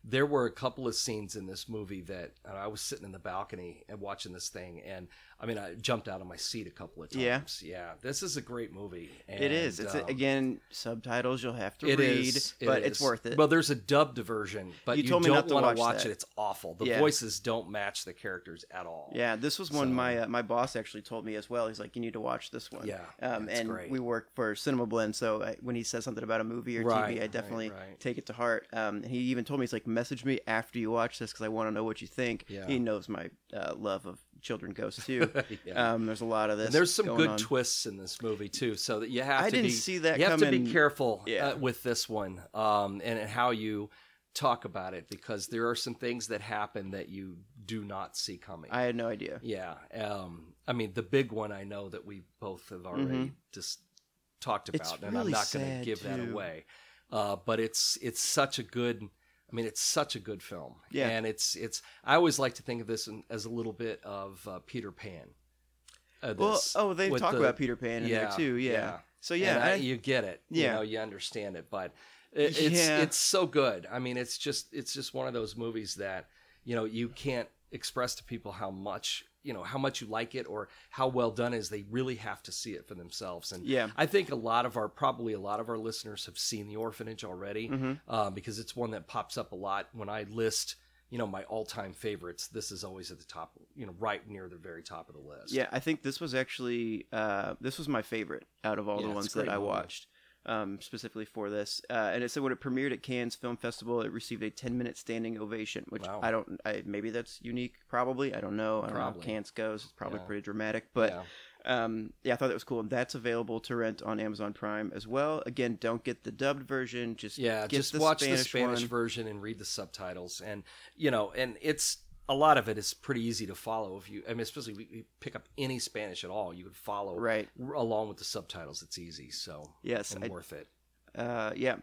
there were a couple of scenes in this movie that uh, I was sitting in the balcony and watching this thing, and I mean, I jumped out of my seat a couple of times. Yeah, yeah, this is a great movie. And, it is. It's um, a, again subtitles you'll have to it read, is, it but is. it's worth it. Well, there's a dubbed version, but you, you, told me don't not to want watch to watch that. it. It's awful. The Yeah. voices don't match the characters at all. Yeah, this was one So- my uh, my boss actually told me as well. He's like, you need to watch this one. Yeah, um, it's and great. we work for Cinema Blend, so I, when he says something about a movie or Right, T V, I right, definitely right. take it to heart. Um, and he even told me, he's like, message me after you watch this because I want to know what you think. Yeah. He knows my uh, love of children ghosts too. Yeah. um, there's a lot of this. And there's some going good on. twists in this movie too, so that you have I to didn't be see that you have to coming. be careful Yeah. uh, with this one, um, and, and how you talk about it, because there are some things that happen that you do not see coming. I had no idea. Yeah, um, I mean the big one I know that we both have already Mhm. just talked about, It's and really I'm not going to sad, give that too. away. Uh, but it's it's such a good. I mean, it's such a good film. Yeah. and it's it's. I always like to think of this in, as a little bit of uh, Peter Pan. Uh, Well, this, oh, they with talk the- about Peter Pan in yeah, there too. Yeah. yeah. So yeah, And I- I, you get it. Yeah. You know, you understand it, but it, it's Yeah. it's so good. I mean, it's just it's just one of those movies that, you know, you can't express to people how much, you know, how much you like it or how well done it is. They really have to see it for themselves. And Yeah. I think a lot of our probably a lot of our listeners have seen The Orphanage already, Mhm. uh, because it's one that pops up a lot when I list, you know, my all-time favorites. This is always at the top, you know, right near the very top of the list. yeah, I think this was actually uh, this was my favorite out of all Yeah, the it's ones a great that I movie. watched. Um, specifically for this, uh, and it said when it premiered at Cannes Film Festival, it received a ten-minute standing ovation. Which Wow. I don't, I, maybe that's unique. Probably, I don't know. I don't know Probably. how Cannes goes. It's probably Yeah. pretty dramatic, but Yeah. um, yeah, I thought that was cool. And that's available to rent on Amazon Prime as well. Again, don't get the dubbed version. Just Yeah, get just the watch Spanish the Spanish one. version and read the subtitles, and you know, and it's a lot of it is pretty easy to follow if you. I mean, especially if you pick up any Spanish at all, you could follow Right. r- along with the subtitles. It's easy, so Yes, and I- worth it. Uh, yeah.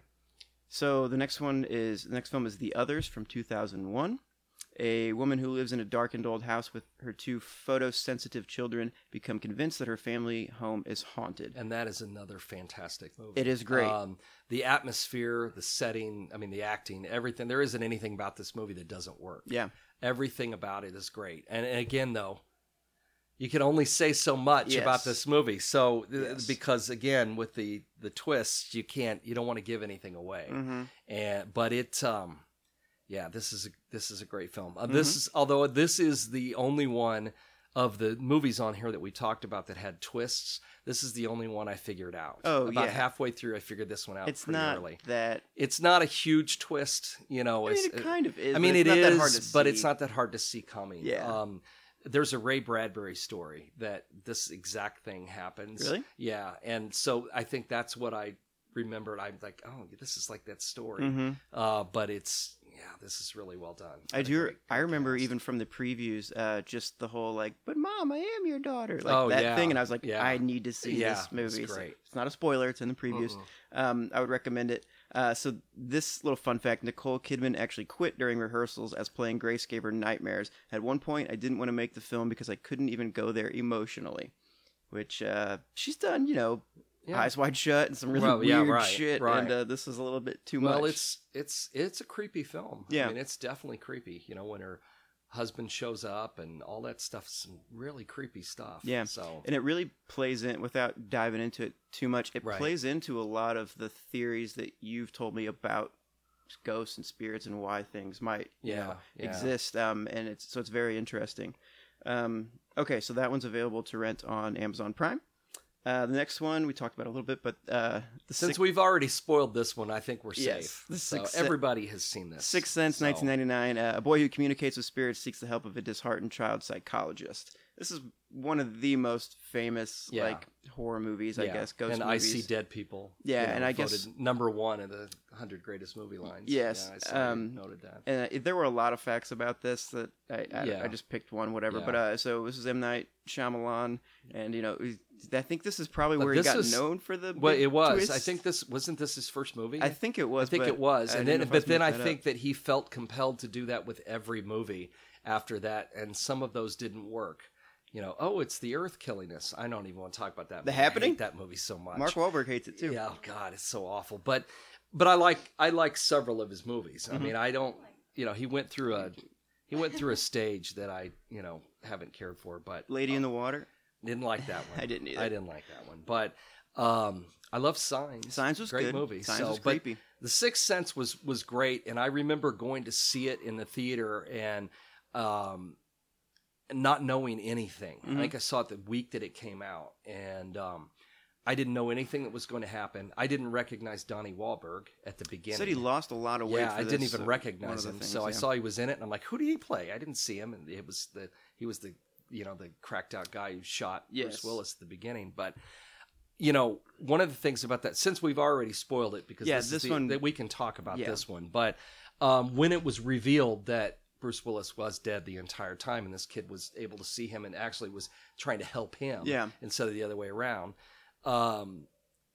So the next one is the next film is The Others from two thousand one. A woman who lives in a darkened old house with her two photosensitive children become convinced that her family home is haunted. And that is another fantastic movie. It is great. Um, the atmosphere, the setting, I mean, the acting, everything. There isn't anything about this movie that doesn't work. Yeah. Everything about it is great. And, and again, though, you can only say so much Yes. about this movie. So, th- Yes. because again, with the the twists, you can't, you don't want to give anything away. Mm-hmm. And but it, um, yeah, this is a, this is a great film. Uh, Mm-hmm. This is although this is the only one of the movies on here that we talked about that had twists. This is the only one I figured out. Oh, about yeah. halfway through, I figured this one out. It's pretty not early. that. It's not a huge twist, you know. I mean, it's- it kind of is. I mean, but it it's not is, that hard to but see. it's not that hard to see coming. Yeah. Um, there's a Ray Bradbury story that this exact thing happens. Really? Yeah. And so I think that's what I remembered. I'm like, oh, this is like that story. Mm-hmm. Uh, but it's, yeah, this is really well done. I What a do. great- I great remember cast. even from the previews, uh, just the whole like, "But mom, I am your daughter," like Oh, that yeah. thing, and I was like, Yeah. "I need to see Yeah, this it's movie." So great. it's not a spoiler; it's in the previews. Mm-mm. Um, I would recommend it. Uh, so this little fun fact: Nicole Kidman actually quit during rehearsals as playing Grace gave her nightmares. At one point, I didn't want to make the film because I couldn't even go there emotionally, which uh, she's done, you know. Yeah. Eyes Wide Shut and some really Well, yeah, weird right, shit, right. and uh, this is a little bit too much. Well, it's it's it's a creepy film. Yeah. I mean, it's definitely creepy. You know, when her husband shows up and all that stuff, some really creepy stuff. Yeah. So And it really plays in, without diving into it too much, it Right. plays into a lot of the theories that you've told me about ghosts and spirits and why things might you Yeah, know, yeah. exist. Um, and it's so it's very interesting. Um, okay, so that one's available to rent on Amazon Prime. Uh, the next one we talked about a little bit, but uh, the since Six- we've already spoiled this one, I think we're Yes, safe. the So Sixth- everybody has seen this. Sixth Sense, So- nineteen ninety-nine. Uh, a boy who communicates with spirits seeks the help of a disheartened child psychologist. This is one of the most famous Yeah. like horror movies, I Yeah. guess. Ghost and movies. I See Dead People. Yeah, you know, and I voted guess- number one in the one hundred greatest movie lines. Yes, yeah, I saw you um, noted that. And uh, there were a lot of facts about this that I I, Yeah. I just picked one, whatever. Yeah. But uh, so this is M. Night Shyamalan, and you know, I think this is probably But where he this got is- known for the. Well, big it was. twist. I think this wasn't this his first movie. I think it was. I think but it was, I and didn't then know if but was then I making that think up. that he felt compelled to do that with every movie after that, and some of those didn't work. You know, oh, it's the Earth killing us. I don't even want to talk about that. The movie. Happening? I hate that movie so much. Mark Wahlberg hates it too. Yeah, oh God, it's so awful. But but I like I like several of his movies. I Mhm. mean, I don't you know, he went through a he went through a stage that I, you know, haven't cared for. But Lady uh, in the Water. Didn't like that one. I didn't either. I didn't like that one. But um, I love Signs. Signs was great good. movie. Signs so, was but creepy. The Sixth Sense was was great, and I remember going to see it in the theater and um, not knowing anything. Mm-hmm. I think I saw it the week that it came out, and um, I didn't know anything that was going to happen. I didn't recognize Donnie Wahlberg at the beginning. Said he lost a lot of weight. Yeah, for I this, didn't even so recognize one of him. the things, so I yeah. saw he was in it, and I'm like, "Who did he play?" I didn't see him, and it was the he was the you know the cracked out guy who shot Yes. Bruce Willis at the beginning. But you know, one of the things about that, since we've already spoiled it, because Yeah, this, this is the, one- that we can talk about Yeah. this one, but um, when it was revealed that Bruce Willis was dead the entire time, and this kid was able to see him and actually was trying to help him, Yeah. instead of the other way around. Um,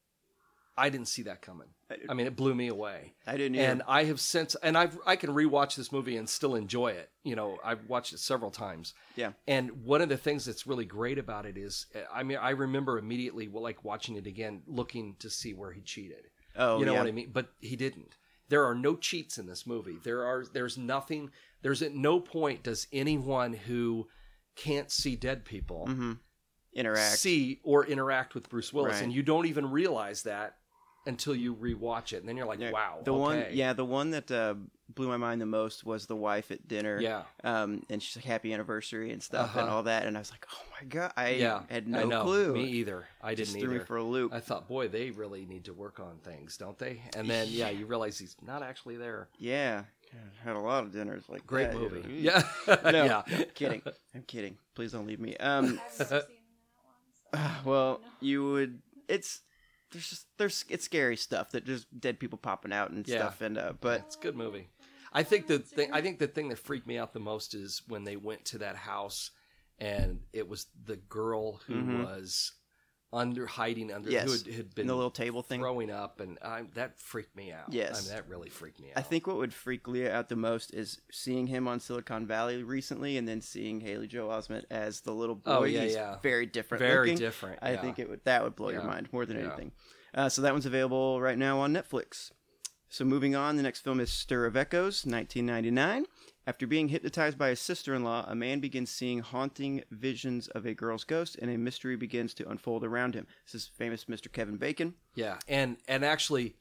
I didn't see that coming. I- I mean, it blew me away. I didn't either. And I have since, and I've I can rewatch this movie and still enjoy it. You know, I've watched it several times. Yeah. And one of the things that's really great about it is, I mean, I remember immediately, well, like watching it again, looking to see where he cheated. Oh, you know yeah. what I mean? But he didn't. There are no cheats in this movie. There are. There's nothing. There's at no point does anyone who can't see dead people Mm-hmm. Interact. see or interact with Bruce Willis, Right. and you don't even realize that until you rewatch it, and then you're like, Yeah. "Wow." The okay. one, yeah, the one that uh, blew my mind the most was the wife at dinner. Yeah. Um, and she's like, happy anniversary and stuff and Uh-huh. all that, and I was like, oh my god, I Yeah, had I no know. clue. Me either. I Just didn't threw either. me for a loop. I thought, boy, they really need to work on things, don't they? And then, yeah, you realize he's not actually there. Yeah, had a lot of dinners like Great that. movie. Yeah. Yeah, No, yeah. no, kidding. I'm kidding. Please don't leave me. Um, I've never seen that one. So well, no. you would. It's there's just there's it's scary stuff that just dead people popping out and Yeah. stuff, and uh, but It's a good movie. I think the thing. I think the thing that freaked me out the most is when they went to that house, and it was the girl who Mhm. was under hiding under Yes. who had, had been the little table thing. throwing up, and I, that freaked me out. Yes. I mean, that really freaked me out. I think what would freak Leah out the most is seeing him on Silicon Valley recently, and then seeing Haley Joel Osment as the little boy. Oh, yeah, He's yeah. very different. very looking. different. I yeah. think it would that would blow your Yeah. mind more than Yeah. anything. Uh, so that one's available right now on Netflix. So moving on, the next film is Stir of Echoes, nineteen ninety-nine. After being hypnotized by his sister-in-law, a man begins seeing haunting visions of a girl's ghost, and a mystery begins to unfold around him. This is famous Mister Kevin Bacon. Yeah, and and actually,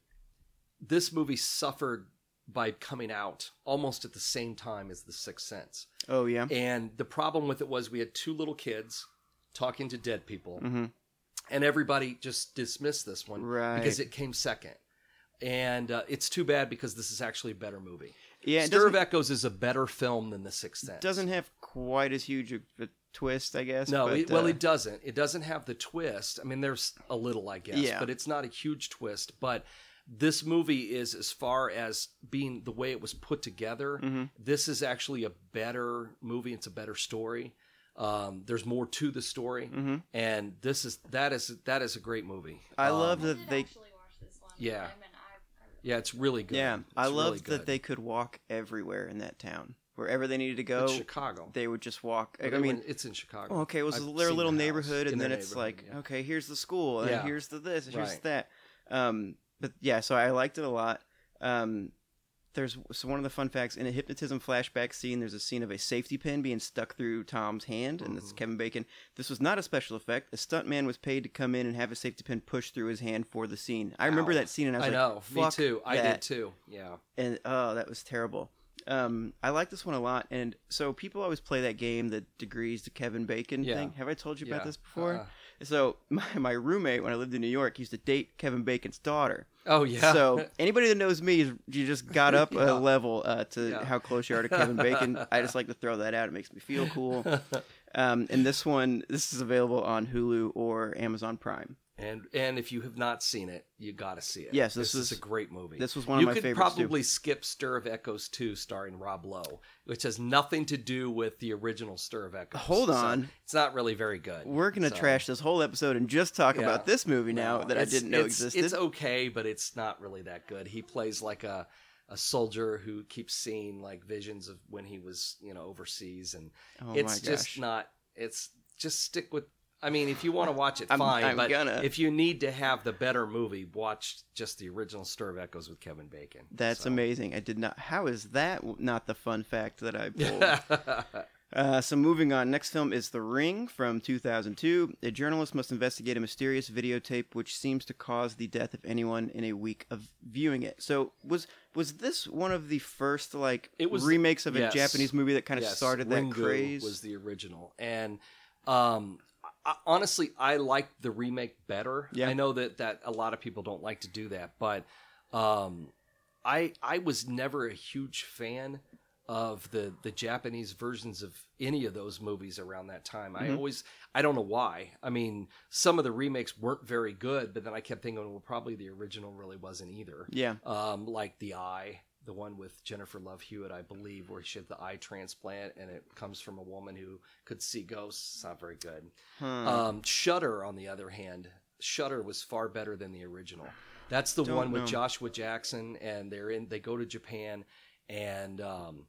this movie suffered by coming out almost at the same time as The Sixth Sense. Oh yeah. And the problem with it was we had two little kids talking to dead people, Mm-hmm. and everybody just dismissed this one Right. because it came second. And uh, it's too bad because this is actually a better movie. Yeah, it Stir of doesn't, Echoes is a better film than The Sixth Sense. doesn't have quite as huge a, a twist, I guess. No, but, it, well, uh, it doesn't. It doesn't have the twist. I mean, there's a little, I guess, Yeah. but it's not a huge twist. But this movie is, as far as being the way it was put together, Mhm. this is actually a better movie. It's a better story. Um, there's more to the story, Mhm. and this is that is that is a great movie. I Um, love I that did they. actually watch this one. Yeah. with him, and I, I really Yeah, it's really good. Yeah, I It's love really good. that they could walk everywhere in that town. Wherever they needed to go, It's Chicago. they would just walk. Well, I they mean, went- it's in Chicago. oh, okay, it was I've their seen little the house neighborhood, in and then their it's like, neighborhood, okay, here's the school, and Yeah. here's the this, and here's Right. that. Um, but yeah, so I liked it a lot. Um, there's so one of the fun facts in a hypnotism flashback scene. There's a scene of a safety pin being stuck through Tom's hand, and it's Mhm. Kevin Bacon. This was not a special effect. A stuntman was paid to come in and have a safety pin pushed through his hand for the scene. I remember Ow. that scene, and I was I like, know. Me "Fuck too. I did that." too. Yeah. And oh, that was terrible. Um, I like this one a lot, and so people always play that game, the degrees to Kevin Bacon Yeah. thing. Have I told you Yeah. about this before? Uh-uh. So my my roommate when I lived in New York used to date Kevin Bacon's daughter. Oh yeah. So anybody that knows me, is- you just got up Yeah. a level uh, to Yeah. how close you are to Kevin Bacon. I just like to throw that out. It makes me feel cool. Um, and this one, this is available on Hulu or Amazon Prime. And and if you have not seen it, you got to see it. Yes, this is is- a great movie. This was one of you my could favorites too. probably skip Stir of Echoes two, starring Rob Lowe, which has nothing to do with the original Stir of Echoes. Hold So on. it's not really very good. We're gonna So, trash this whole episode and just talk Yeah. about this movie now no, that I it's- didn't know it's- existed. It's okay, but it's not really that good. He plays like a a soldier who keeps seeing like visions of when he was, you know, overseas, and oh it's my gosh. just not. It's just stick with. I mean, if you want to watch it, I'm- fine. I'm but gonna. if you need to have the better movie, watch just the original Stir of Echoes with Kevin Bacon. That's So. amazing. I did not. How is that not the fun fact that I pulled? Uh, so moving on, next film is The Ring from two thousand two. A journalist must investigate a mysterious videotape which seems to cause the death of anyone in a week of viewing it. So was was this one of the first like It was- remakes of yes. a Japanese movie that kind of Yes, started that Ringu craze? was the original, and um, I, honestly, I like the remake better. Yeah. I know that, that a lot of people don't like to do that, but um, I I was never a huge fan of the, the Japanese versions of any of those movies around that time. I Mhm. always, I don't know why. I mean, some of the remakes weren't very good, but then I kept thinking, well, probably the original really wasn't either. Yeah. Um, like The Eye, the one with Jennifer Love Hewitt, I believe, where she had the eye transplant and it comes from a woman who could see ghosts. It's not very good. Huh. Um, Shudder, on the other hand, Shudder was far better than the original. That's the Don't one with know. Joshua Jackson, and they're in. They go to Japan, and um,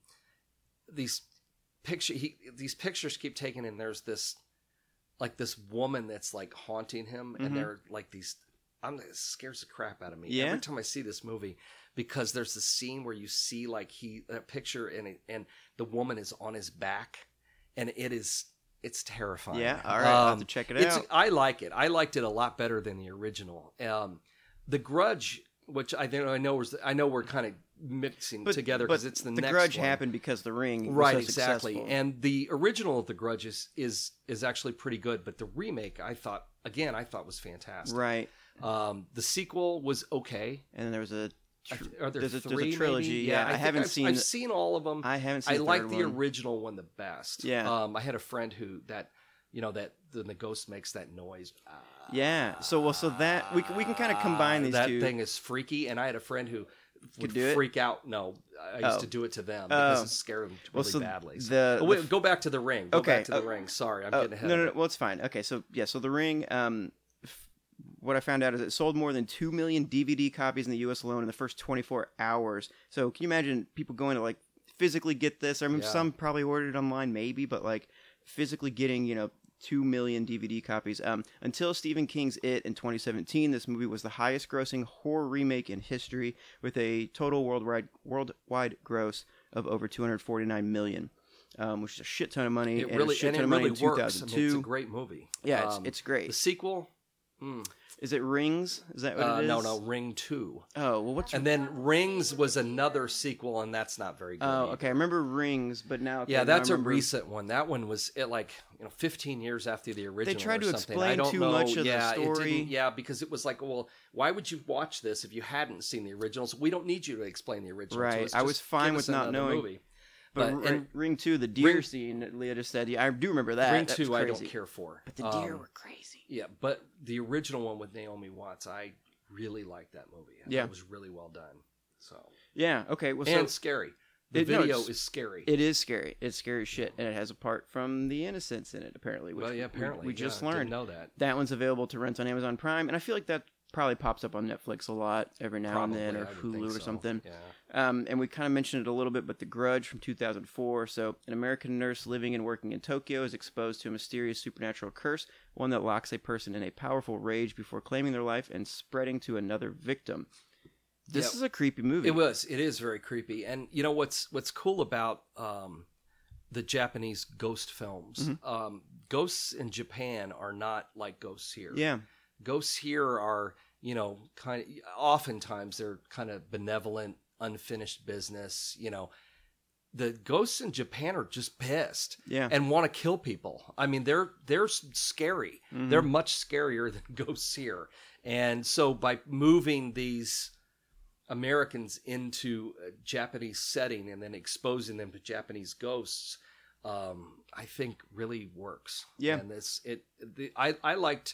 these picture he, these pictures keep taking, and there's this like this woman that's like haunting him, Mhm. and they're like these. I'm it scares the crap out of me Yeah? every time I see this movie, because there's this scene where you see like he a picture and it, and the woman is on his back, and it is it's terrifying. Yeah, all right, I'll have Um, to check it it's- out. I like it. I liked it a lot better than the original. Um, the Grudge, which I think I know was I know we're kind of mixing together because it's the, the next Grudge one. happened because The Ring was Right, so exactly. successful. And the original of the Grudge is, is is actually pretty good, but the remake I thought again I thought was fantastic. Right. Um, the sequel was okay. And then there was a I tr- th- Are there there's a, three? there's a trilogy. maybe? Yeah, I, think haven't I've, seen I've the- seen all of them. I haven't seen I the like third the one. original one the best. Yeah. Um, I had a friend who that you know that the, the ghost makes that noise. Ah, Yeah. So well, so that we can, we can kind of combine these that two. thing is freaky, and I had a friend who would do it? freak out. No, I used Oh. to do it to them because Oh. it scared them Well, really so badly. So- the- oh, wait, the- go back to the ring. Go Okay, back to the uh, ring. Sorry, I'm Oh, getting ahead no, of no, it. no. Well, it's fine. Okay, so yeah, so The Ring. Um, f- what I found out is it sold more than two million D V D copies in the U S alone in the first twenty-four hours. So can you imagine people going to like physically get this? I mean, Yeah. some probably ordered it online, maybe, but like physically getting, you know, two million D V D copies. Um, until Stephen King's It in twenty seventeen, this movie was the highest-grossing horror remake in history, with a total worldwide worldwide gross of over two hundred forty-nine million. Um, which is a shit ton of money. It and really a shit and ton it of money really in works. I two thousand two. mean, it's a great movie. Yeah, it's, Um, it's great. The sequel. mm, Is it Rings? Is that what uh, it is? no, no, Ring Two, Oh, well, what's... and then Rings was another sequel, and that's not very good. Oh, either. okay. I remember Rings, but now... Okay, Yeah, now that's I a remember... recent one. That one was it like you know fifteen years after the original. tried or to something. explain I don't too know. much of the yeah, it story. didn't- yeah, because it was like, well, why would you watch this if you hadn't seen the originals? We don't need you to explain the original. Right. To us. I was Just fine give with us not another knowing. Movie. But, But- R- and- Ring two, the deer Ring- scene that Leah just said, yeah, I do remember that. Ring That Two, was I don't crazy. care for. But the deer Um, were crazy. Yeah, but the original one with Naomi Watts, I really liked that movie. I thought Yeah. it was really well done. So Yeah, okay. Well, so and scary. The It- no, video it's- is scary. it is scary. It's scary as shit, and it has a part from The Innocents in it, apparently. Which well, yeah, we- apparently we, just yeah, learned. Didn't know that. That one's available to rent on Amazon Prime, and I feel like that probably pops up on Netflix a lot every now Probably, and then, or I would think Hulu or so. something. Yeah. Um, and we kind of mentioned it a little bit, but The Grudge from two thousand four. So, an American nurse living and working in Tokyo is exposed to a mysterious supernatural curse, one that locks a person in a powerful rage before claiming their life and spreading to another victim. This Yeah. is a creepy movie. It was. It is very creepy. And you know what's what's cool about um, the Japanese ghost films? Mm-hmm. Um, ghosts in Japan are not like ghosts here. Yeah. Ghosts here are, you know, kind of. Oftentimes they're kind of benevolent, unfinished business. You know, the ghosts in Japan are just pissed. Yeah. And want to kill people. I mean, they're they're scary. Mm-hmm. They're much scarier than ghosts here. And so by moving these Americans into a Japanese setting and then exposing them to Japanese ghosts, um, I think really works. Yeah. And this it the, I I liked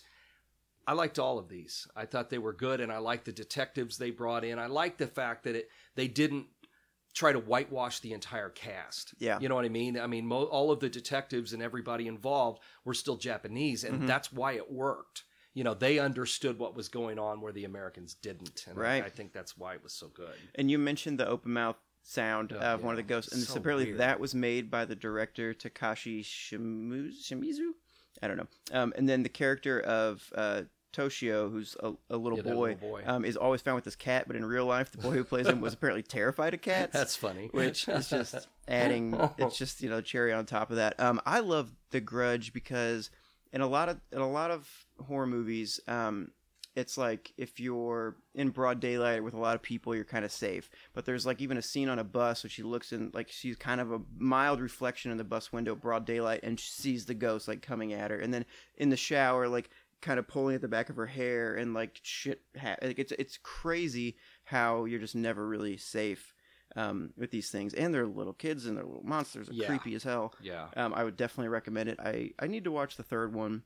I liked all of these. I thought they were good, and I liked the detectives they brought in. I liked the fact that it they didn't try to whitewash the entire cast. Yeah. You know what I mean? I mean, mo- all of the detectives and everybody involved were still Japanese, and Mm-hmm. that's why it worked. You know, they understood what was going on where the Americans didn't. And Right. I, I think that's why it was so good. And you mentioned the open mouth sound Oh, of one of the yeah. ghosts, and So apparently weird. that was made by the director Takashi Shimizu. Shimizu? I don't know. Um, and then the character of uh, Toshio, who's a, a little Yeah, that boy, little boy. Um, is always found with this cat, but in real life, the boy who plays him was apparently terrified of cats. That's funny. Which is just adding, it's just, you know, cherry on top of that. Um, I love The Grudge because in a lot of in a lot of horror movies, um, it's like if you're in broad daylight with a lot of people, you're kind of safe. But there's like even a scene on a bus where she looks in, like she's kind of a mild reflection in the bus window, broad daylight, and she sees the ghost like coming at her. And then in the shower, like kind of pulling at the back of her hair and like shit. Ha- like it's it's crazy how you're just never really safe um, with these things. And they're little kids and they're little monsters. They're Yeah. creepy as hell. Yeah. Um, I would definitely recommend it. I, I need to watch the third one.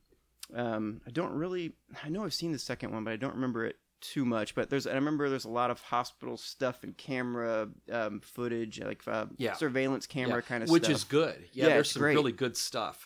Um, I don't really. I know I've seen the second one, but I don't remember it too much. But there's. I remember there's a lot of hospital stuff and camera um, footage, like uh, Yeah. surveillance camera Yeah, kind of which stuff. is good. Yeah, Yeah, there's it's some great. really good stuff.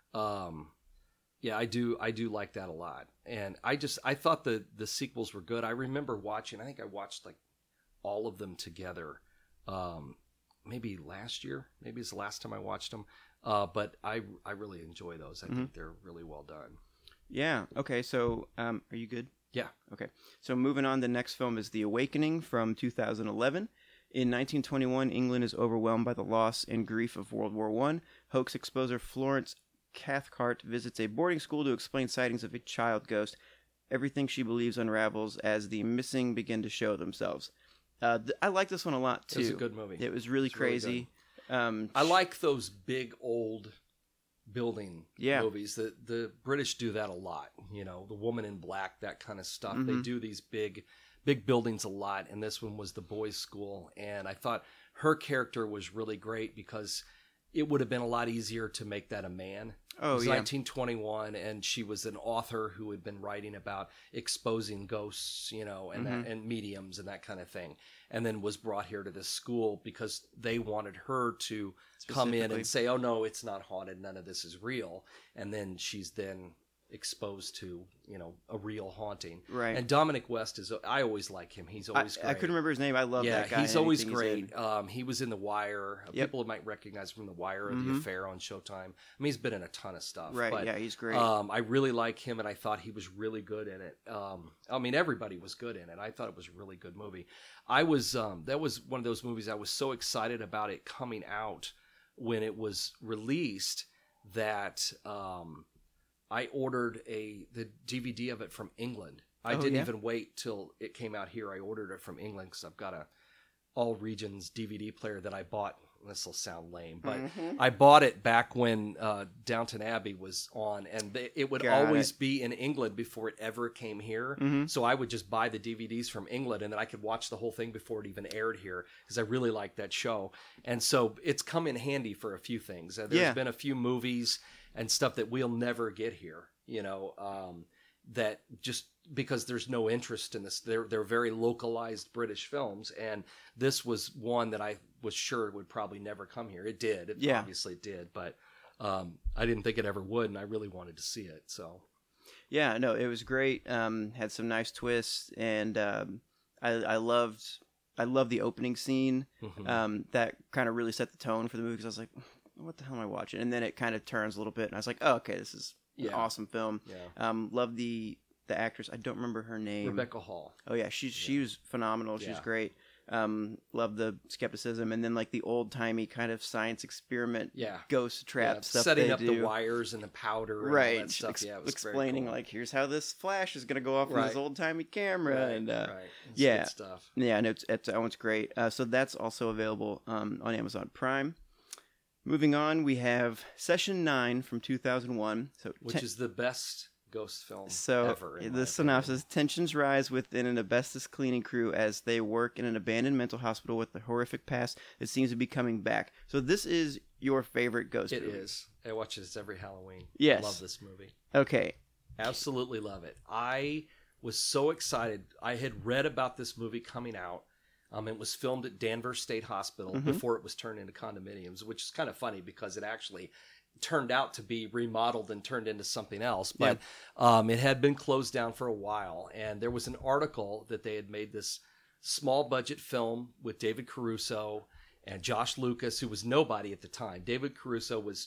Um, yeah, I do. I do like that a lot. And I just I thought the the sequels were good. I remember watching. I think I watched like all of them together. Um, maybe last year. Maybe it's the last time I watched them. Uh, but I I really enjoy those. I Mm-hmm. think they're really well done. Yeah. Okay. So, um, are you good? Yeah. Okay. So moving on, the next film is The Awakening from two thousand eleven. In nineteen twenty-one, England is overwhelmed by the loss and grief of World War One. Hoax exposer Florence Cathcart visits a boarding school to explain sightings of a child ghost. Everything she believes unravels as the missing begin to show themselves. Uh, th- I like this one a lot too. It was a good movie. It was really It's really crazy. um, I like those big old building Yeah. movies. The the British do that a lot. You know, The Woman in Black, that kind of stuff. They Mhm. do these big big buildings a lot, and this one was the boys' school. And I thought her character was really great because it would have been a lot easier to make that a man. Oh, it was yeah. nineteen twenty-one, and she was an author who had been writing about exposing ghosts, you know, and Mm-hmm. that, and mediums and that kind of thing, and then was brought here to this school because they wanted her to come in Specifically. and say, "Oh no, it's not haunted. None of this is real," and then she's then exposed to, you know, a real haunting. Right. And Dominic West is, I always like him. He's I, always I great. couldn't remember his name. I love Yeah, that guy. he's and always anything he's great. in. Um, he was in The Wire. Yep. People might recognize him from The Wire or Mhm. The Affair on Showtime. I mean, he's been in a ton of stuff. Right. But, yeah, he's great. Um, I really like him, and I thought he was really good in it. Um, I mean, everybody was good in it. I thought it was a really good movie. I was um, that was one of those movies I was so excited about it coming out when it was released that um, I ordered a the D V D of it from England. I Oh, didn't yeah? even wait till it came out here. I ordered it from England because I've got a all regions D V D player that I bought. This will sound lame, but Mm-hmm. I bought it back when uh, Downton Abbey was on, and they, it would Got always it. be in England before it ever came here. Mhm. So I would just buy the D V Ds from England, and then I could watch the whole thing before it even aired here because I really liked that show. And so it's come in handy for a few things. Uh, there's Yeah. been a few movies and stuff that we'll never get here, you know, um, that just because there's no interest in this. They're they're very localized British films, and this was one that I was sure would probably never come here. It did. It Yeah. obviously did, but um, I didn't think it ever would, and I really wanted to see it. So Yeah, no, it was great. Um, had some nice twists, and um, I, I loved, I loved the opening scene. mhm. Um, that kind of really set the tone for the movie because I was like, "What the hell am I watching?" And then it kind of turns a little bit, and I was like, "Oh, okay, this is an Yeah. awesome film." yeah, Um, love the the actress. I don't remember her name. Rebecca Hall. Oh yeah, she's she was phenomenal. She's Yeah. great. Um, love the skepticism, and then like the old timey kind of science experiment, Yeah. ghost trap Yeah, stuff. setting they up do. the wires and the powder, and all right? that stuff. ex- Yeah, it was very explaining cool. like here's how this flash is gonna go off from Right. this old timey camera, right, and uh, right. It's yeah. good stuff. yeah, and it's it's that one's great. Uh, so that's also available um, on Amazon Prime. Moving on, we have Session Nine from two thousand one. So Which te- is the best ghost film So ever. in my the synopsis: opinion. tensions rise within an asbestos cleaning crew as they work in an abandoned mental hospital with a horrific past that seems to be coming back. So this is your favorite ghost It movie? is. I watch this every Halloween. Yes. I love this movie. Okay. Absolutely love it. I was so excited. I had read about this movie coming out. Um, it was filmed at Danvers State Hospital Mhm. before it was turned into condominiums, which is kind of funny because it actually turned out to be remodeled and turned into something else. But um, it had been closed down for a while. And there was an article that they had made this small budget film with David Caruso and Josh Lucas, who was nobody at the time. David Caruso was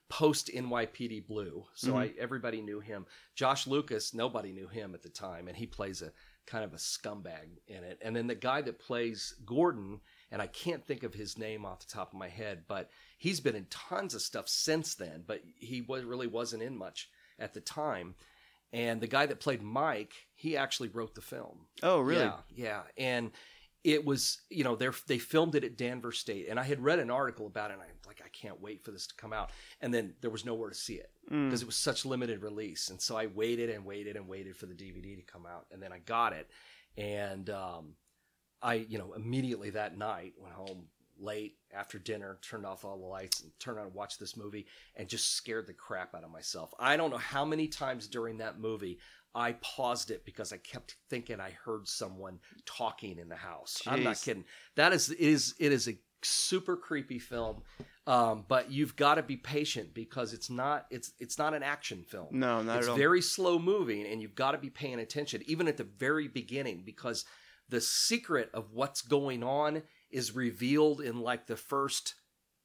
post N Y P D Blue, so Mhm. I everybody knew him. Josh Lucas, nobody knew him at the time, and he plays a kind of a scumbag in it. And then the guy that plays Gordon, and I can't think of his name off the top of my head, but he's been in tons of stuff since then, but he was, really wasn't in much at the time. And the guy that played Mike, he actually wrote the film. Oh, really? Yeah, yeah. And it was, you know, they they filmed it at Danvers State, and I had read an article about it, and I'm like, I can't wait for this to come out. And then there was nowhere to see it because Mm. it was such limited release, and so I waited and waited and waited for the D V D to come out, and then I got it, and um, I, you know, immediately that night went home late after dinner, turned off all the lights, and turned on and watched this movie, and just scared the crap out of myself. I don't know how many times during that movie I paused it because I kept thinking I heard someone talking in the house. I'm not Jeez. kidding. That is it is it is a super creepy film, um, but you've got to be patient because it's not it's it's not an action film. No, not It's at all. very slow moving, and you've got to be paying attention even at the very beginning because the secret of what's going on is revealed in like the first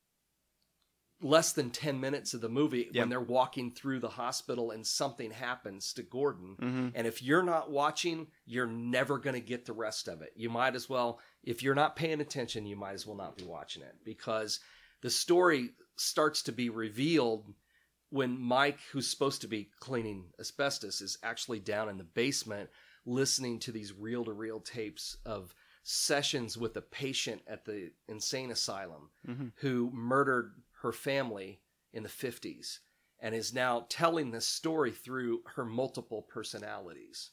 less than ten minutes of the movie Yep. when they're walking through the hospital and something happens to Gordon. Mhm. And if you're not watching, you're never going to get the rest of it. You might as well, if you're not paying attention, you might as well not be watching it because the story starts to be revealed when Mike, who's supposed to be cleaning asbestos, is actually down in the basement listening to these reel-to-reel tapes of sessions with a patient at the insane asylum Mhm. who murdered her family in the fifties and is now telling this story through her multiple personalities.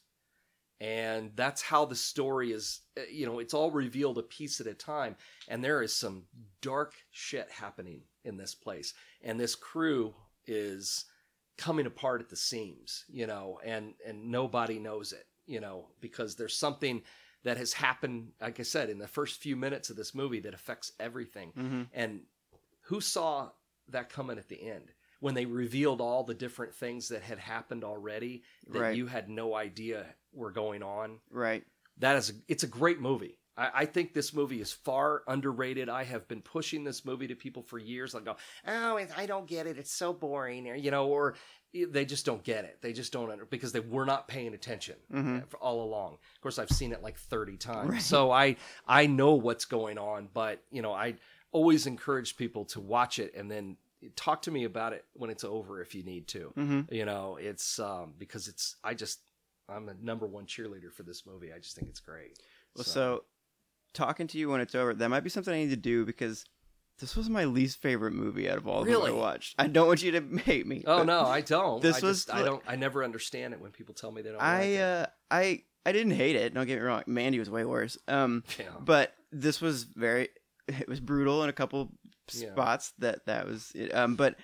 And that's how the story is, uh, you know, it's all revealed a piece at a time. And there is some dark shit happening in this place. And this crew is coming apart at the seams, you know, and, and nobody knows it, you know, because there's something that has happened, like I said, in the first few minutes of this movie that affects everything. Mhm. And who saw that coming at the end when they revealed all the different things that had happened already that Right. you had no idea were going on? Right. That is, a, it's a great movie. I, I think this movie is far underrated. I have been pushing this movie to people for years. I go, oh, it- I don't get it. It's so boring, or, you know, or they just don't get it. They just don't under because they were not paying attention Mhm. uh, for all along. Of course, I've seen it like thirty times, Right. so I I know what's going on. But you know, I always encourage people to watch it and then talk to me about it when it's over if you need to. Mhm. You know, it's um, because it's I just I'm the number one cheerleader for this movie. I just think it's great. Well, so talking to you when it's over, that might be something I need to do because this was my least favorite movie out of all of Really? them I watched. I don't want you to hate me. Oh but no, I don't. This I was just, I like- don't. I never understand it when people tell me they don't. like I it. uh, I I didn't hate it. Don't get me wrong. Mandy was way worse. Um, Yeah. but this was very. It was brutal in a couple Yeah. spots. That that was it. Um, but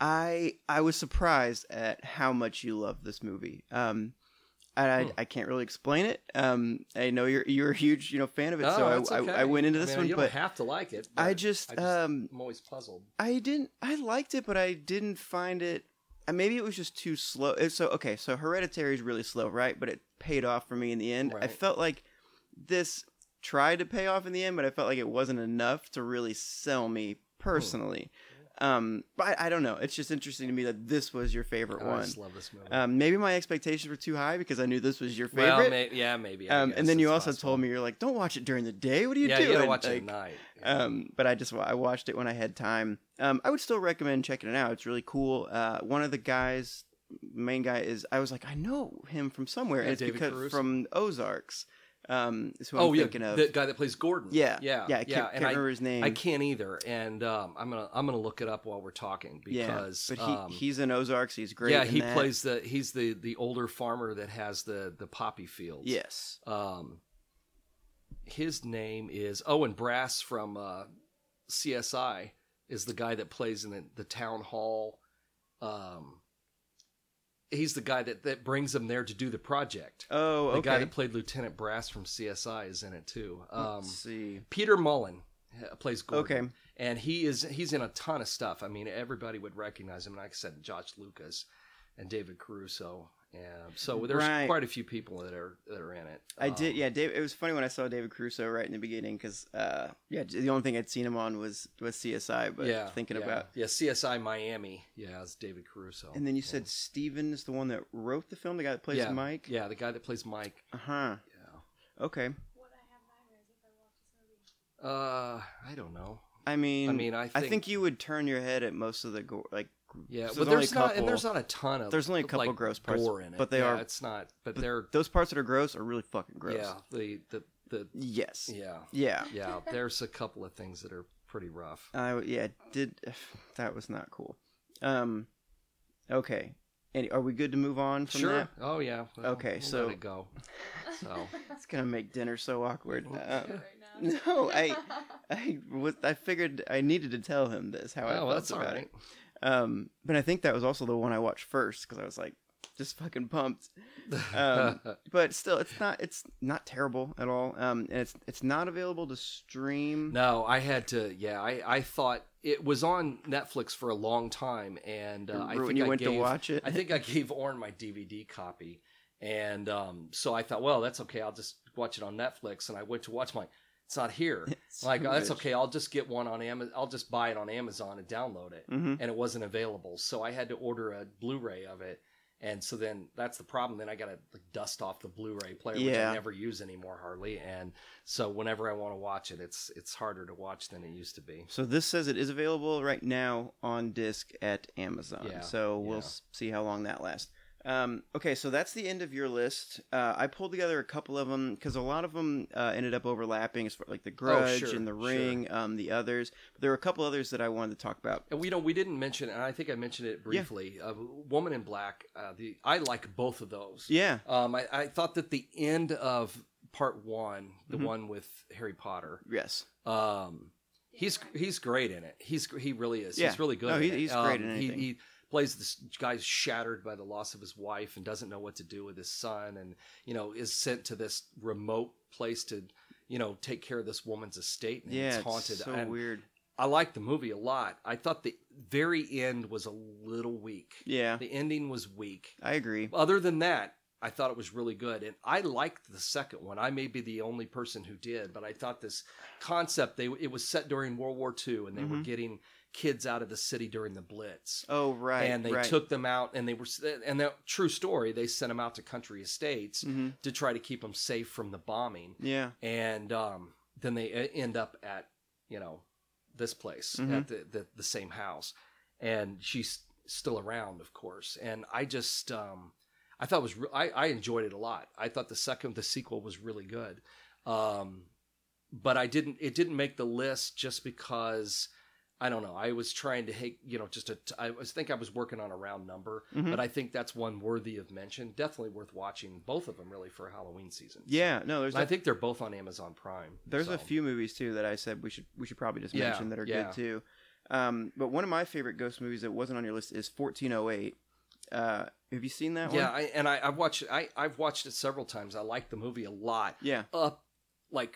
I I was surprised at how much you love this movie. Um, and I Hmm. I can't really explain it. Um, I know you're you're a huge you know fan of it, No, so that's I, okay. I I went into this I mean, one, You but don't have to like it. I but just, I just um I'm always puzzled. I didn't. I liked it, but I didn't find it. uh, Maybe it was just too slow. It's So okay, so Hereditary is really slow, right? But it paid off for me in the end. I Right. felt like this tried to pay off in the end, but I felt like it wasn't enough to really sell me personally. Um, but I, I don't know. It's just interesting to me that this was your favorite Oh, I one. just love this movie. Um, maybe my expectations were too high because I knew this was your well, favorite. may, yeah, maybe. I um, guess and then you it's also possible. told me you're like, don't watch it during the day. What are you yeah, doing? you gotta watch Like, it at night. Yeah. um, but I just I watched it when I had time. Um, I would still recommend checking it out. It's really cool. Uh, one of the guys, main guy, is I was like I know him from somewhere, Yeah, and it's David because Caruso. from Ozarks. Um, is who oh I'm yeah, thinking of. the guy that plays Gordon. Yeah, yeah, yeah. I can't, yeah. can't And I, remember his name. I can't either, and um, I'm gonna I'm gonna look it up while we're talking because yeah, but he um, he's in Ozarks. He's great. yeah in he that. plays the he's the the older farmer that has the the poppy fields. Yes. Um, his name is Owen Brass from uh, C S I is the guy that plays in the, the town hall. Um, he's the guy that, that brings them there to do the project. Oh, The okay. guy that played Lieutenant Brass from C S I is in it too. Um, Let's see. Peter Mullen uh, plays Gordon. Okay. And he is he's in a ton of stuff. I mean, everybody would recognize him. Like I said, Josh Lucas and David Caruso. Yeah, so there's Right. quite a few people that are that are in it. I did, Um, yeah. Dave, it was funny when I saw David Caruso right in the beginning because, uh, yeah, the only thing I'd seen him on was was C S I. But yeah, thinking yeah. about, yeah, C S I Miami. Yeah, it's David Caruso. and then you Yeah. said Steven is the one that wrote the film, the guy that plays yeah, Mike. Yeah, the guy that plays Mike. Uh huh. Yeah. Okay. Would I have nightmares if I watched this movie? Uh, I don't know. I mean, I mean, I I think, think you would turn your head at most of the gore, like. yeah, so but only there's a not, couple- and there's not a ton of. There's only a couple like, gross parts, gore in it, but they yeah, are- It's not, but but they're. those parts that are gross are really fucking gross. Yeah, the the the. Yes. Yeah, Yeah. yeah. There's a couple of things that are pretty rough. I yeah did that was not cool. Um, okay. Any, are we good to move on from Sure. that? Oh yeah. Well, Okay, we'll so- let it go. So. It's gonna make dinner so awkward. Uh, Right now. no, I I was I figured I needed to tell him this how I Oh, felt well, that's all about right. it. Um, but I think that was also the one I watched first because I was like just fucking pumped. Um, but still, it's not it's not terrible at all. Um, and it's it's not available to stream. No, I had to. Yeah, I, I thought it was on Netflix for a long time, and uh, I when think you I went gave, to watch it. I think I gave Orrin my D V D copy, and um, so I thought, well, that's okay. I'll just watch it on Netflix, and I went to watch my. It's not here. It's Like, so oh, that's good. okay. I'll just get one on Amazon. I'll just buy it on Amazon and download it, Mhm. and it wasn't available, so I had to order a Blu-ray of it. And so then that's the problem. Then I got to like, dust off the Blu-ray player, which Yeah. I never use anymore hardly. And so whenever I want to watch it, it's it's harder to watch than it used to be. So this says it is available right now on disc at Amazon. Yeah, so we'll yeah. s- see how long that lasts. Um, okay, so that's the end of your list. Uh, I pulled together a couple of them because a lot of them uh, ended up overlapping, as far like the Grudge sure, and the sure. Ring, um, the others. But there were a couple others that I wanted to talk about. And we don't we didn't mention, and I think I mentioned it briefly. Uh, Woman in Black. Uh, the I like both of those. Yeah, Um, I, I thought that the end of part one, the Mhm. one with Harry Potter, yes, um, he's he's great in it. He's he really is. Yeah. He's really good. No, in he- it. he's great in Um, anything. He, he plays this guy shattered by the loss of his wife and doesn't know what to do with his son, and you know is sent to this remote place to you know take care of this woman's estate. And yeah, it's it's haunted. so And weird. I liked the movie a lot. I thought the very end was a little weak. Yeah, The ending was weak. I agree. Other than that, I thought it was really good. And I liked the second one. I may be the only person who did, but I thought this concept, they it was set during World War Two, and they were Mhm. getting kids out of the city during the Blitz. Oh right, and they right. took them out, and they were, and the true story, they sent them out to country estates hmm to try to keep them safe from the bombing. Yeah, And um, then they e- end up at, you know, this place, Mhm. at the, the, the same house. And she's still around, of course. And I just, um, I thought it was, re- I, I enjoyed it a lot. I thought the second, the sequel was really good. Um, but I didn't, it didn't make the list just because, I don't know, I was trying to hate, you know, just a, I was think I was working on a round number, Mhm. but I think that's one worthy of mention. Definitely worth watching, both of them really for Halloween season. yeah. No, there's I a, think they're both on Amazon Prime. there's a so. few movies too that I said we should we should probably just Yeah, mention that are yeah. good too. Um, but one of my favorite ghost movies that wasn't on your list is fourteen oh eight. Uh, have you seen that Yeah, one? I, and I, I've watched. I, I've watched it several times. I like the movie a lot. Yeah. Up like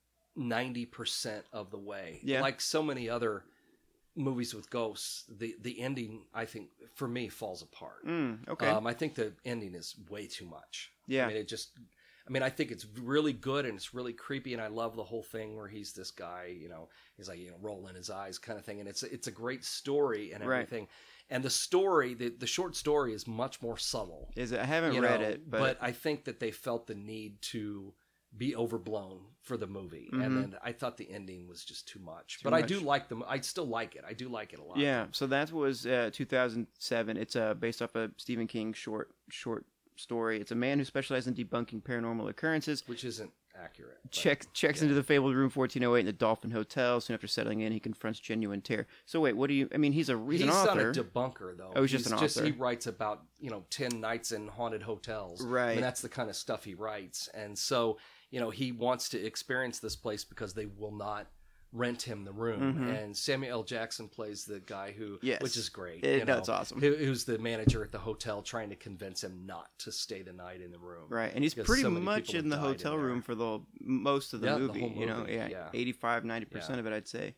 ninety percent of the way. Yeah. Like so many other movies with ghosts, the the ending I think for me falls apart. Mm, okay. Um, I think the ending is way too much. Yeah. I mean, it just. I mean, I think it's really good and it's really creepy, and I love the whole thing where he's this guy, you know, he's like, you know, rolling his eyes kind of thing, and it's it's a great story and Right. everything. And the story, the the short story, is much more subtle. Is it? I haven't you read know, it, but, I think that they felt the need to be overblown for the movie, Mhm. and then I thought the ending was just too much. Too but I much. do like them. I still like it. I do like it a lot. yeah. So that was uh, two thousand seven. It's uh, based off a Stephen King short short story. It's a man who specializes in debunking paranormal occurrences. which isn't accurate. but- Checks checks yeah. into the fabled room fourteen oh eight in the Dolphin Hotel. Soon after settling in, he confronts genuine terror. So wait, what do you? I mean, he's a he's, He's, an author. not a debunker though. Oh, he's just an author. He writes about you know ten nights in haunted hotels. Right. And that's the kind of stuff he writes. And so you know he wants to experience this place because they will not rent him the room. Mhm. And Samuel L. Jackson plays the guy who, Yes. which is great. It- you know, that's awesome. Who, who's the manager at the hotel trying to convince him not to stay the night in the room. Right, and he's Because pretty so many much people in the have died in hotel there. room for the most of the Yeah, the movie. whole You know, movie, yeah, yeah. eighty-five, ninety percent Yeah. of it, I'd say.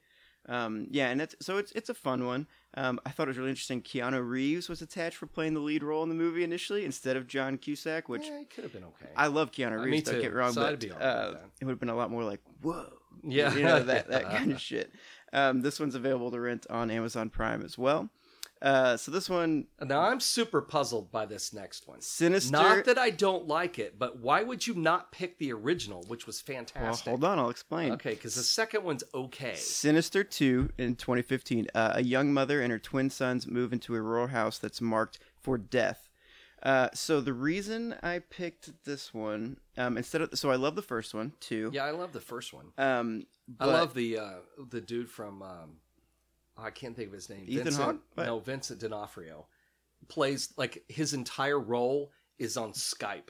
Um, yeah, and it's so it's it's a fun one. Um, I thought it was really interesting. Keanu Reeves was attached for playing the lead role in the movie initially instead of John Cusack, which Yeah, it could have been okay. I love Keanu Uh, Reeves. me Don't too. get me wrong, So but I'd be all right uh, with that. it would have been a lot more like whoa, Yeah. you know, that that kind of shit. Um, this one's available to rent on Amazon Prime as well. Uh, so this one, Now I'm super puzzled by this next one. Sinister. Not that I don't like it, but why would you not pick the original, which was Well, fantastic? hold on, I'll explain. Okay, because the second one's okay. Sinister two in twenty fifteen. Uh, a young mother and her twin sons move into a rural house that's marked for death. Uh, so the reason I picked this one, um, instead of, so I love the first one too. Yeah, I love the first one. Um, I but- love the uh, the dude from um, oh, I can't think of his name. Ethan Vincent, Hawke? What? No, Vincent D'Onofrio plays like his entire role is on Skype.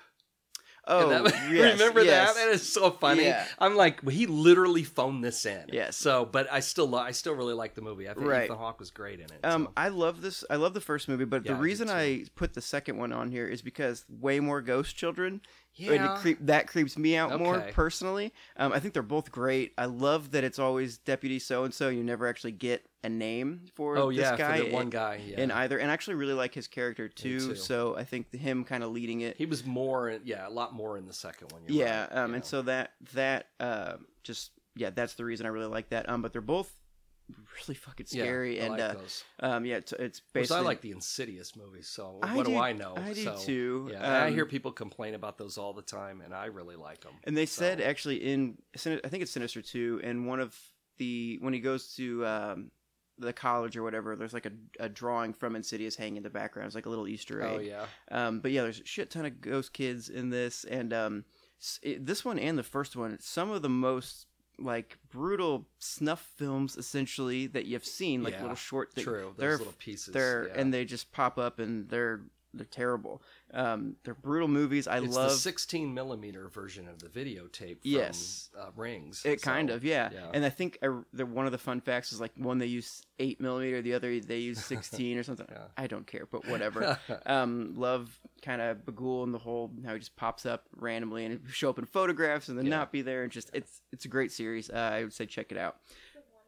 Oh, And that- yes, remember yes. that? That is so funny. Yeah. I'm like, well, he literally phoned this in. Yes. So, but I still, lo- I still really like the movie. I think Right. Ethan Hawke was great in it. Um, so. I love this. I love the first movie, but Yeah, the I reason do too. I put the second one on here is because way more ghost children. and Yeah. it creep, that creeps me out more Okay. personally. Um, I think they're both great. I love that it's always Deputy So and So. You never actually get a name for Oh this yeah, guy. for the one in- guy. Yeah. in either, and I actually really like his character too. too. So I think him kind of leading it. he was more, yeah, a lot more in the second one. You're Yeah, right. um, Yeah. and so that that uh, just yeah, that's the reason I really like that. Um, but they're both really fucking Yeah, scary, I and like uh, those. um, yeah, it's, it's Because basically I like the Insidious movies, so I what do, do- I know? I do so, too. Yeah, and I Um, hear people complain about those all the time, and I really like them. And they said So- actually in Sin- I think it's Sinister two, and one of the when he goes to um, the college or whatever, there's like a, a drawing from Insidious hanging in the background. It's like a little Easter egg. Oh yeah, Um, but yeah, there's a shit ton of ghost kids in this, and um, s- it, this one and the first one, some of the most like brutal snuff films essentially that you've seen, like Yeah, little short things. true. Those They're little pieces. they're yeah. and they just pop up and they're they're terrible. Um, they're brutal movies. I it's love the sixteen millimeter version of the videotape. From, Yes. uh, Rings. it. so, Kind of, yeah. yeah. And I think I, the one of the fun facts is like one they use eight millimeter, the other they use sixteen or something. Yeah. I don't care, but whatever. um, love kind of Bagul and the whole how he just pops up randomly and it show up in photographs and then Yeah. not be there. And just it's it's a great series. Uh, I would say check it out. The one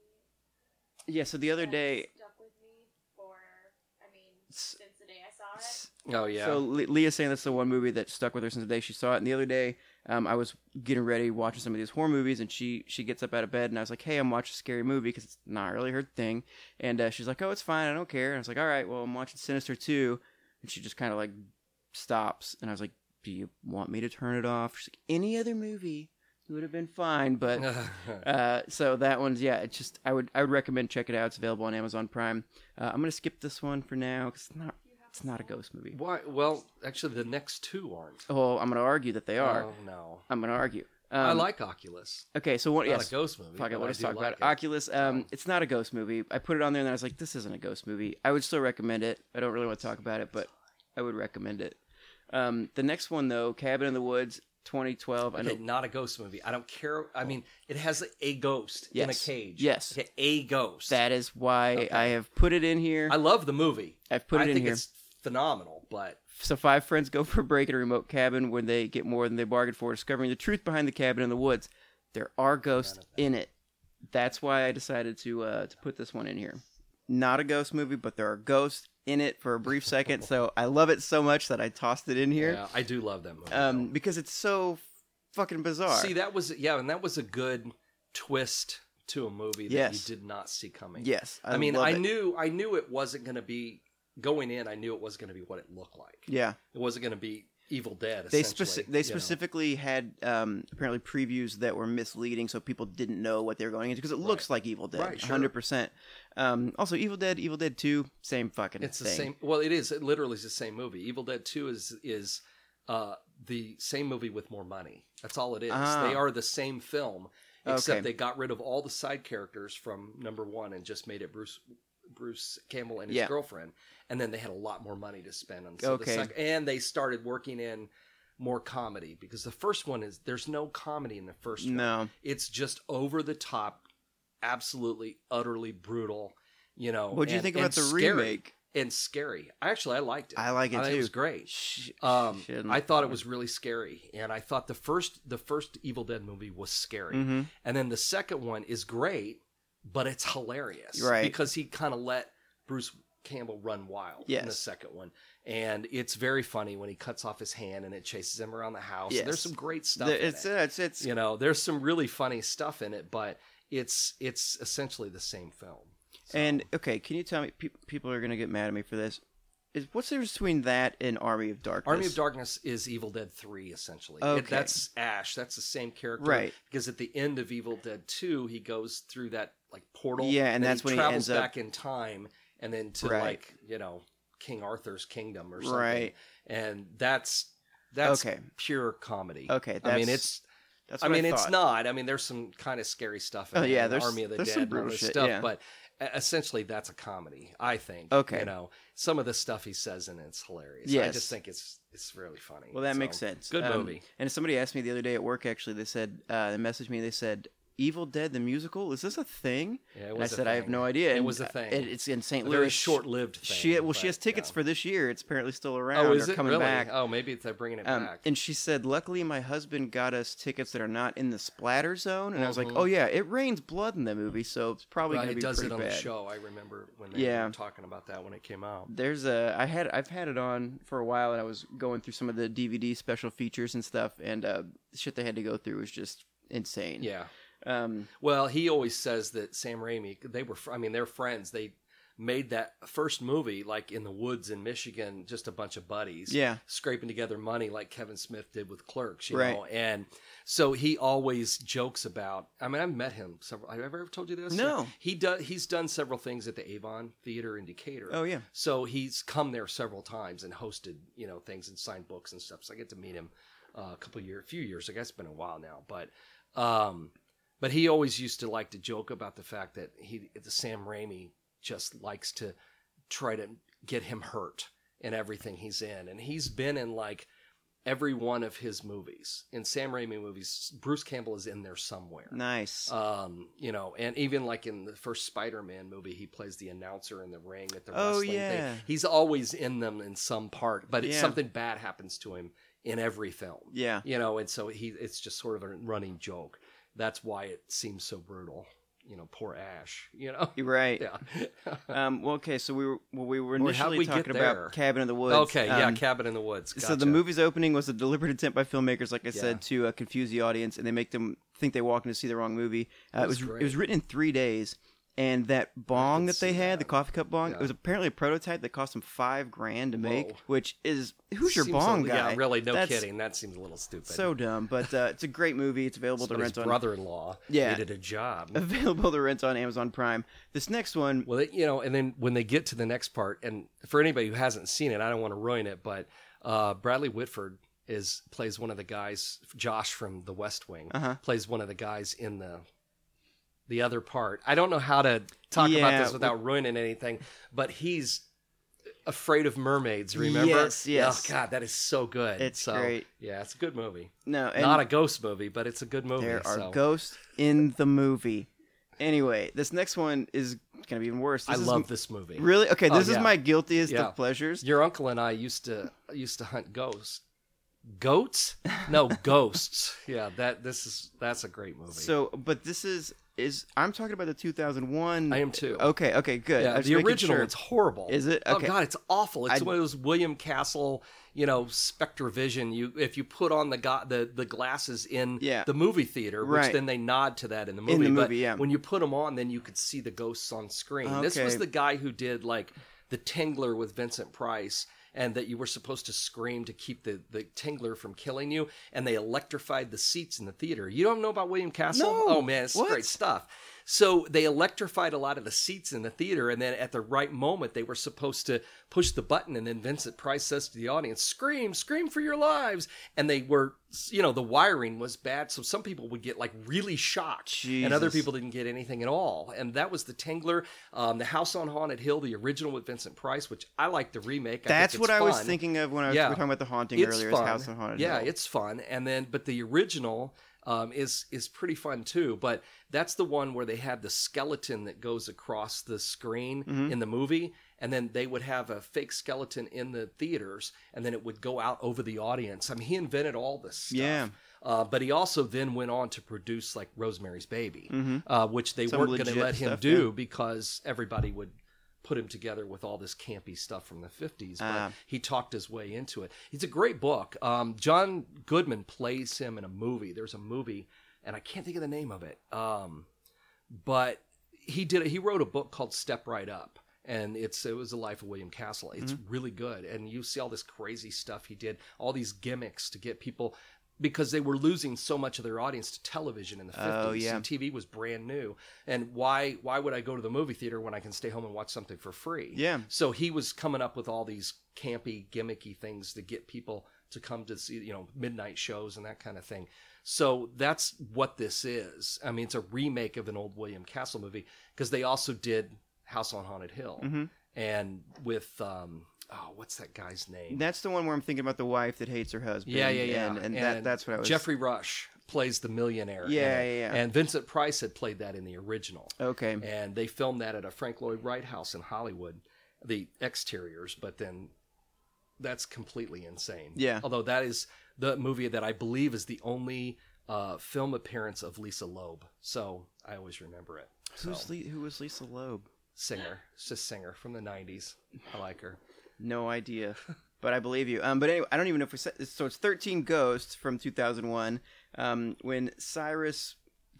movie Yeah. So the other that day. stuck with me for, I mean, S- since the day I saw it. s- Oh yeah. So Le- Leah's saying that's the one movie that stuck with her since the day she saw it. And the other day, um, I was getting ready watching some of these horror movies, and she she gets up out of bed, and I was like, "Hey, I'm watching a scary movie because it's not really her thing." And uh, she's like, "Oh, it's fine. I don't care." And I was like, "All right, well, I'm watching Sinister two," and she just kind of like stops, and I was like, "Do you want me to turn it off?" She's like, "Any other movie would have been fine, but." Uh, so that one's yeah. It's just I would I would recommend check it out. It's available on Amazon Prime. Uh, I'm gonna skip this one for now because it's not it's not a ghost movie. Why? Well, actually, the next two aren't. Well, I'm gonna argue that they are. Oh no. I'm gonna argue. Um, I like Oculus. Okay, so what? Not Yes. a ghost movie. Fuck it. but What I let's do talk like about it. it. Oculus. Um, it's not a ghost movie. I put it on there and then I was like, this isn't a ghost movie. I would still recommend it. I don't really want to talk about it, but I would recommend it. Um, the next one though, Cabin in the Woods, twenty twelve. I know. Okay, not a ghost movie. I don't care. I mean, it has a ghost in a Yes. cage. Yes. Okay, a ghost. That is why Okay. I have put it in here. I love the movie. I've put it I in think here. it's phenomenal, but So five friends go for a break at a remote cabin when they get more than they bargained for, discovering the truth behind the cabin in the woods. There are ghosts in it. That's why I decided to uh, to put this one in here. Not a ghost movie, but there are ghosts in it for a brief second. So I love it so much that I tossed it in here yeah, I do love that movie. um, because it's so fucking bizarre. See, that was yeah, and that was a good twist to a movie that Yes. you did not see coming. yes, I, I, mean, love I it. knew I knew it wasn't going to be going in. I knew it was going to be what it looked like. Yeah, It wasn't going to be Evil Dead. they essentially, speci- you they know. specifically had um, apparently previews that were misleading, so people didn't know what they were going into because it looks like Evil Dead, Right, sure. hundred percent. Um, also, Evil Dead, Evil Dead Two, same fucking. It's the thing. same. Well, it is. It literally is the same movie. Evil Dead Two is is uh, the same movie with more money. That's all it is. Ah. They are the same film, except Okay. they got rid of all the side characters from number one and just made it Bruce Bruce Campbell and his Yeah. girlfriend. And then they had a lot more money to spend on. So Okay. the sec- and they started working in more comedy because the first one is there's no comedy in the first one. No. It's just over the top, absolutely, utterly brutal. You know. What do you and- think and about the scary. remake? And scary. I actually I liked it. I like it I thought too. It was great. Sh- Um, shouldn't. I thought it was really scary, and I thought the first the first Evil Dead movie was scary, Mhm. and then the second one is great, but it's hilarious, Right. Because he kind of let Bruce Campbell run wild Yes. in the second one, and it's very funny when he cuts off his hand and it chases him around the house. Yes. There's some great stuff. The- in it's, it. uh, it's it's You know, there's some really funny stuff in it, but it's it's essentially the same film. So- and okay. Can you tell me? Pe- people are gonna get mad at me for this. Is what's the difference between that and Army of Darkness? Army of Darkness is Evil Dead three, essentially. It- Okay. that's Ash. That's the same character. Right. Because at the end of Evil Dead two, he goes through that like portal. Yeah, and then that's he when he travels ends up- back in time and then to Right. like, you know, King Arthur's kingdom or something. Right. And that's that's Okay. pure comedy. Okay, I mean, that's- it's That's I what mean, I it's thought. not. I mean, there's some kind of scary stuff in Oh, it, yeah, and there's- Army of the there's Dead some and all brutal this shit, stuff, yeah. but e- essentially that's a comedy, I think. Okay. You know, some of the stuff he says in it's hilarious. I Yes. just think it's it's really funny. Well, that So, makes sense. Good Um, movie. And somebody asked me the other day at work. Actually, they said uh, they messaged me. They said, "Evil Dead the musical, is this a thing?" Yeah, it And was I a said, "I have thing. no idea." It And was a thing. It, it's in Saint A Louis. very short-lived thing. She well, she but, has tickets yeah. for this year. It's apparently still around. Oh, is They're it coming really? back. Oh, maybe they're bringing it Um, back. and she said, "Luckily, my husband got us tickets that are not in the splatter zone." And I was like, Mhm. "Oh yeah, it rains blood in the movie, so it's probably Right, going to it be does pretty it on bad." the show. I remember when they Yeah. were talking about that when it came out. There's a I had I've had it on for a while, and I was going through some of the D V D special features and stuff, and uh, shit they had to go through was just insane. Yeah. Um. Well, he always says that Sam Raimi, they were, I mean, they're friends. They made that first movie like in the woods in Michigan, just a bunch of buddies, Yeah. scraping together money like Kevin Smith did with Clerks, you Right. know. And so he always jokes about. I mean, I've met him several. Have I ever told you this? No. Yeah. He does. He's done several things at the Avon Theater in Decatur. Oh yeah. So he's come there several times and hosted, you know, things and signed books and stuff. So I get to meet him uh, a couple of years, a few years. I guess it's been a while now, but. Um, But he always used to like to joke about the fact that he, the Sam Raimi, just likes to try to get him hurt in everything he's in, and he's been in like every one of his movies. In Sam Raimi movies, Bruce Campbell is in there somewhere. Nice. Um, you know, and even like in the first Spider-Man movie, he plays the announcer in the ring at the Oh, wrestling yeah. thing. He's always in them in some part, but it's Yeah. something bad happens to him in every film. Yeah. You know, and so he it's just sort of a running joke. That's why it seems so brutal. You know, poor Ash, you know? You're right. Yeah. Um. Well, okay. So we were well, we were Or how'd initially we get talking there? about Cabin in the Woods. okay, yeah, Um, Cabin in the Woods. So the Gotcha. movie's opening was a deliberate attempt by filmmakers, like I Yeah. said, to uh, confuse the audience, and they make them think they walk in to see the wrong movie. Uh, That it was was great. it was written in three days, and that bong could that they see had, that. the coffee cup bong, Yeah. it was apparently a prototype that cost them five grand to make, Whoa. which is who's your Seems bong a- guy? Yeah, really, no That's kidding. That seems a little stupid. So dumb, but uh, it's a great movie. It's available to But his rent on brother-in-law Yeah. needed a job. available to rent on Amazon Prime. This next one, Well, it, you know, and then when they get to the next part, and for anybody who hasn't seen it, I don't want to ruin it, but uh, Bradley Whitford is plays one of the guys. Josh from The West Wing Uh-huh. plays one of the guys in the the other part. I don't know how to talk Yeah, about this without ruining anything, but he's afraid of mermaids. Remember? Yes, yes. Oh God, that is so good. It's So, great. Yeah, it's a good movie. no, and Not a ghost movie, but it's a good movie. there are so. ghosts in the movie. Anyway, this next one is gonna be even worse. I This is love this movie. Really? Okay, Oh, this is yeah. my guiltiest Yeah. of pleasures. Your uncle and I used to used to hunt ghosts. Goats? No, ghosts. Yeah, that this is that's a great movie. So, but this is is I'm talking about the two thousand one. I am too. Okay, okay, good. I Yeah, was the making original sure. it's horrible. Is it? Oh Okay. God, it's awful. It's I- one of those William Castle, you know, Spectrovision. You if you put on the go- the the glasses in Yeah. the movie theater, which Right. then they nod to that in the movie. In the but movie, yeah. when you put them on, then you could see the ghosts on screen. This was Okay. the guy who did like the Tingler with Vincent Price. And that you were supposed to scream to keep the, the Tingler from killing you, and they electrified the seats in the theater. You don't know about William Castle? No. Oh man, it's What? great stuff. So they electrified a lot of the seats in the theater, and then at the right moment, they were supposed to push the button, and then Vincent Price says to the audience, "Scream, scream for your lives!" And they were, you know, the wiring was bad, so some people would get like really shocked, and other Jesus. people didn't get anything at all. And that was the Tingler, um, the House on Haunted Hill, the original with Vincent Price, which I like the remake. I That's think what it's I was fun. thinking of when I was we were talking about the haunting It's earlier. fun. Is House on Haunted yeah, Hill. it's fun. And then, but the original, um, is is pretty fun too. But that's the one where they had the skeleton that goes across the screen Mhm. in the movie, and then they would have a fake skeleton in the theaters, and then it would go out over the audience. I mean, he invented all this stuff. Yeah. Uh, but he also then went on to produce like Rosemary's Baby, Mhm. uh, which they Some weren't going to legit let him stuff, do yeah. because everybody would put him together with all this campy stuff from the fifties. But Ah. he talked his way into it. It's a great book. Um, John Goodman plays him in a movie. There's a movie, and I can't think of the name of it. Um, but he did. He wrote a book called Step Right Up. And it's it was the life of William Castle. It's Mm-hmm. really good, and you see all this crazy stuff he did, all these gimmicks to get people, because they were losing so much of their audience to television in the fifties. Oh, yeah. And T V was brand new, and why why would I go to the movie theater when I can stay home and watch something for free? Yeah. So he was coming up with all these campy, gimmicky things to get people to come to see, you know, midnight shows and that kind of thing. So that's what this is. I mean, it's a remake of an old William Castle movie, because they also did House on Haunted Hill, Mhm. and with um, oh, what's that guy's name? That's the one where I'm thinking about the wife that hates her husband. yeah, yeah, yeah. And, and, that, that's what I was... Jeffrey Rush plays the millionaire. Yeah, in it. yeah, yeah. And Vincent Price had played that in the original. Okay. And they filmed that at a Frank Lloyd Wright house in Hollywood, the exteriors, but then that's completely insane. Yeah. Although that is the movie that I believe is the only uh, film appearance of Lisa Loeb. So I always remember it. Who's So, Le- who was Lisa Loeb? singer. It's just singer from the nineties. I like her. No idea, but I believe you. Um, but anyway, I don't even know if we said so. It's thirteen Ghosts from two thousand one. Um, when Cyrus,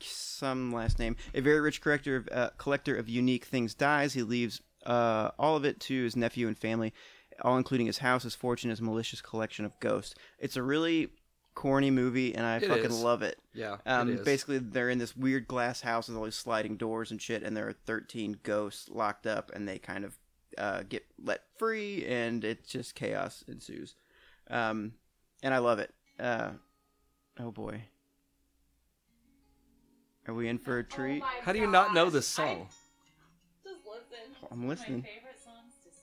some last name, a very rich collector of, uh, collector of unique things, dies, he leaves uh, all of it to his nephew and family, all including his house, his fortune, his malicious collection of ghosts. It's a really corny movie, and I It fucking is. love it. Yeah. Um, it is. basically, they're in this weird glass house with all these sliding doors and shit, and there are thirteen ghosts locked up, and they kind of uh, get let free, and it's just chaos ensues. Um, and I love it. Uh, oh boy, are we in for a treat? Oh my How do you not know gosh. this song? I just listen. I'm listening. My favorite songs to sing.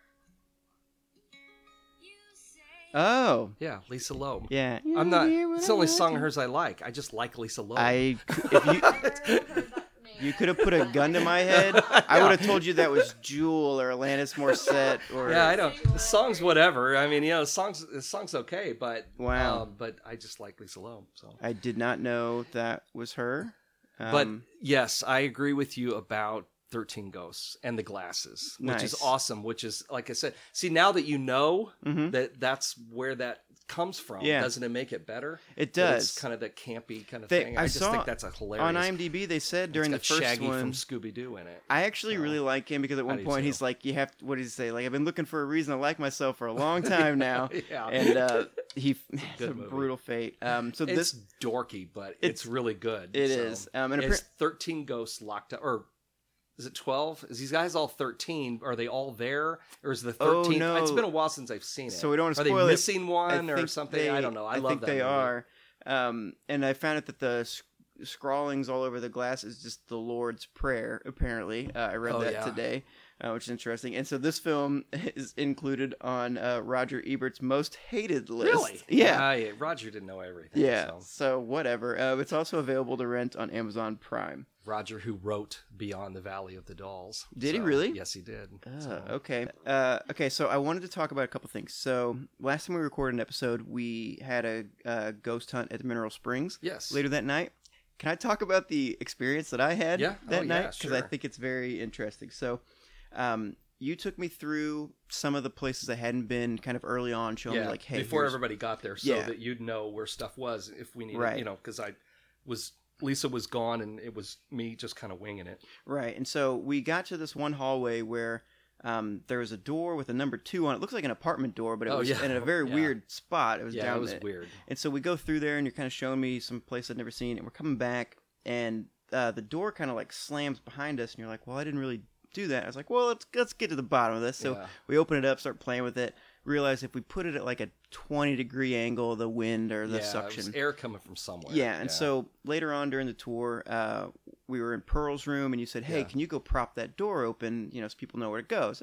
Oh, Yeah, Lisa Loeb. yeah. I'm not. It's the only song of hers I like. I just like Lisa Loeb. I if you I've never heard that name. you could have put a gun to my head, I would have told you that was Jewel or Alanis Morissette or yeah, I don't. The song's whatever. I mean, you know, the song's the song's okay, but Wow. um, but I just like Lisa Loeb. So, I did not know that was her. but Um, yes, I agree with you about thirteen Ghosts and the glasses, which is Nice. awesome. Which is, like I said, see, now that you know mhm. that that's where that comes from, Yeah. doesn't it make it better? It That does. It's kind of that campy kind of They- thing. I I, just saw think that's a hilarious. On IMDb, they said during the it's got first Shaggy one. from Scooby Doo in it. I actually So- really like him because at I one do point too. he's like, "You have to, what did he say? Like I've been looking for a reason to like myself for a long time now." Yeah. And uh, he it's Good a movie. brutal fate. Um, so It's this dorky, but it's, it's- really good. it so. is. Um, and it's appar- thirteen ghosts locked up, or is it twelve? Is these guys all thirteen? Are they all there, or is the Oh, thirteenth? no. It's been a while since I've seen it. So we don't wanna Are spoil they it. missing one I or think something? they- I don't know. I, I love think that they movie. are. Um, and I found out that the sc- scrawlings all over the glass is just the Lord's Prayer. Apparently, uh, I read Oh, that yeah. today, uh, which is interesting. And so this film is included on uh, Roger Ebert's most hated list. Really? Yeah. Ah, yeah. Roger didn't know everything. Yeah, So. so whatever. Uh, it's also available to rent on Amazon Prime. Roger, who wrote Beyond the Valley of the Dolls. Did he So, really? Yes, he did. Ah, So, okay. Uh, okay, so I wanted to talk about a couple things. So last time we recorded an episode, we had a, uh ghost hunt at the Mineral Springs Yes. later that night. Can I talk about the experience that I had Yeah. that Oh, night? yeah, Because I sure. think it's very interesting. So um, you took me through some of the places I hadn't been kind of early on, showing yeah. me like, hey, before here's- everybody got there, so Yeah. that you'd know where stuff was if we needed, Right. you know, because I was Lisa was gone and it was me just kind of winging it. Right, and so we got to this one hallway where um, there was a door with a number two on it. It looks like an apartment door, but it Oh, was yeah. in a very Yeah. weird spot. It was Yeah, down it was there. weird. And so we go through there, and you're kind of showing me some place I'd never seen, and we're coming back, and uh, the door kind of like slams behind us, and you're like, "Well, I didn't really do that." I was like, "Well, let's let's get to the bottom of this." So Yeah. we open it up, start playing with it. Realize if we put it at like a twenty degree angle, the wind or the yeah, suction. it was air coming from somewhere. Yeah, and so later on during the tour, uh, we were in Pearl's room, and you said, "Hey, Yeah. can you go prop that door open? You know, so people know where to go." It's like,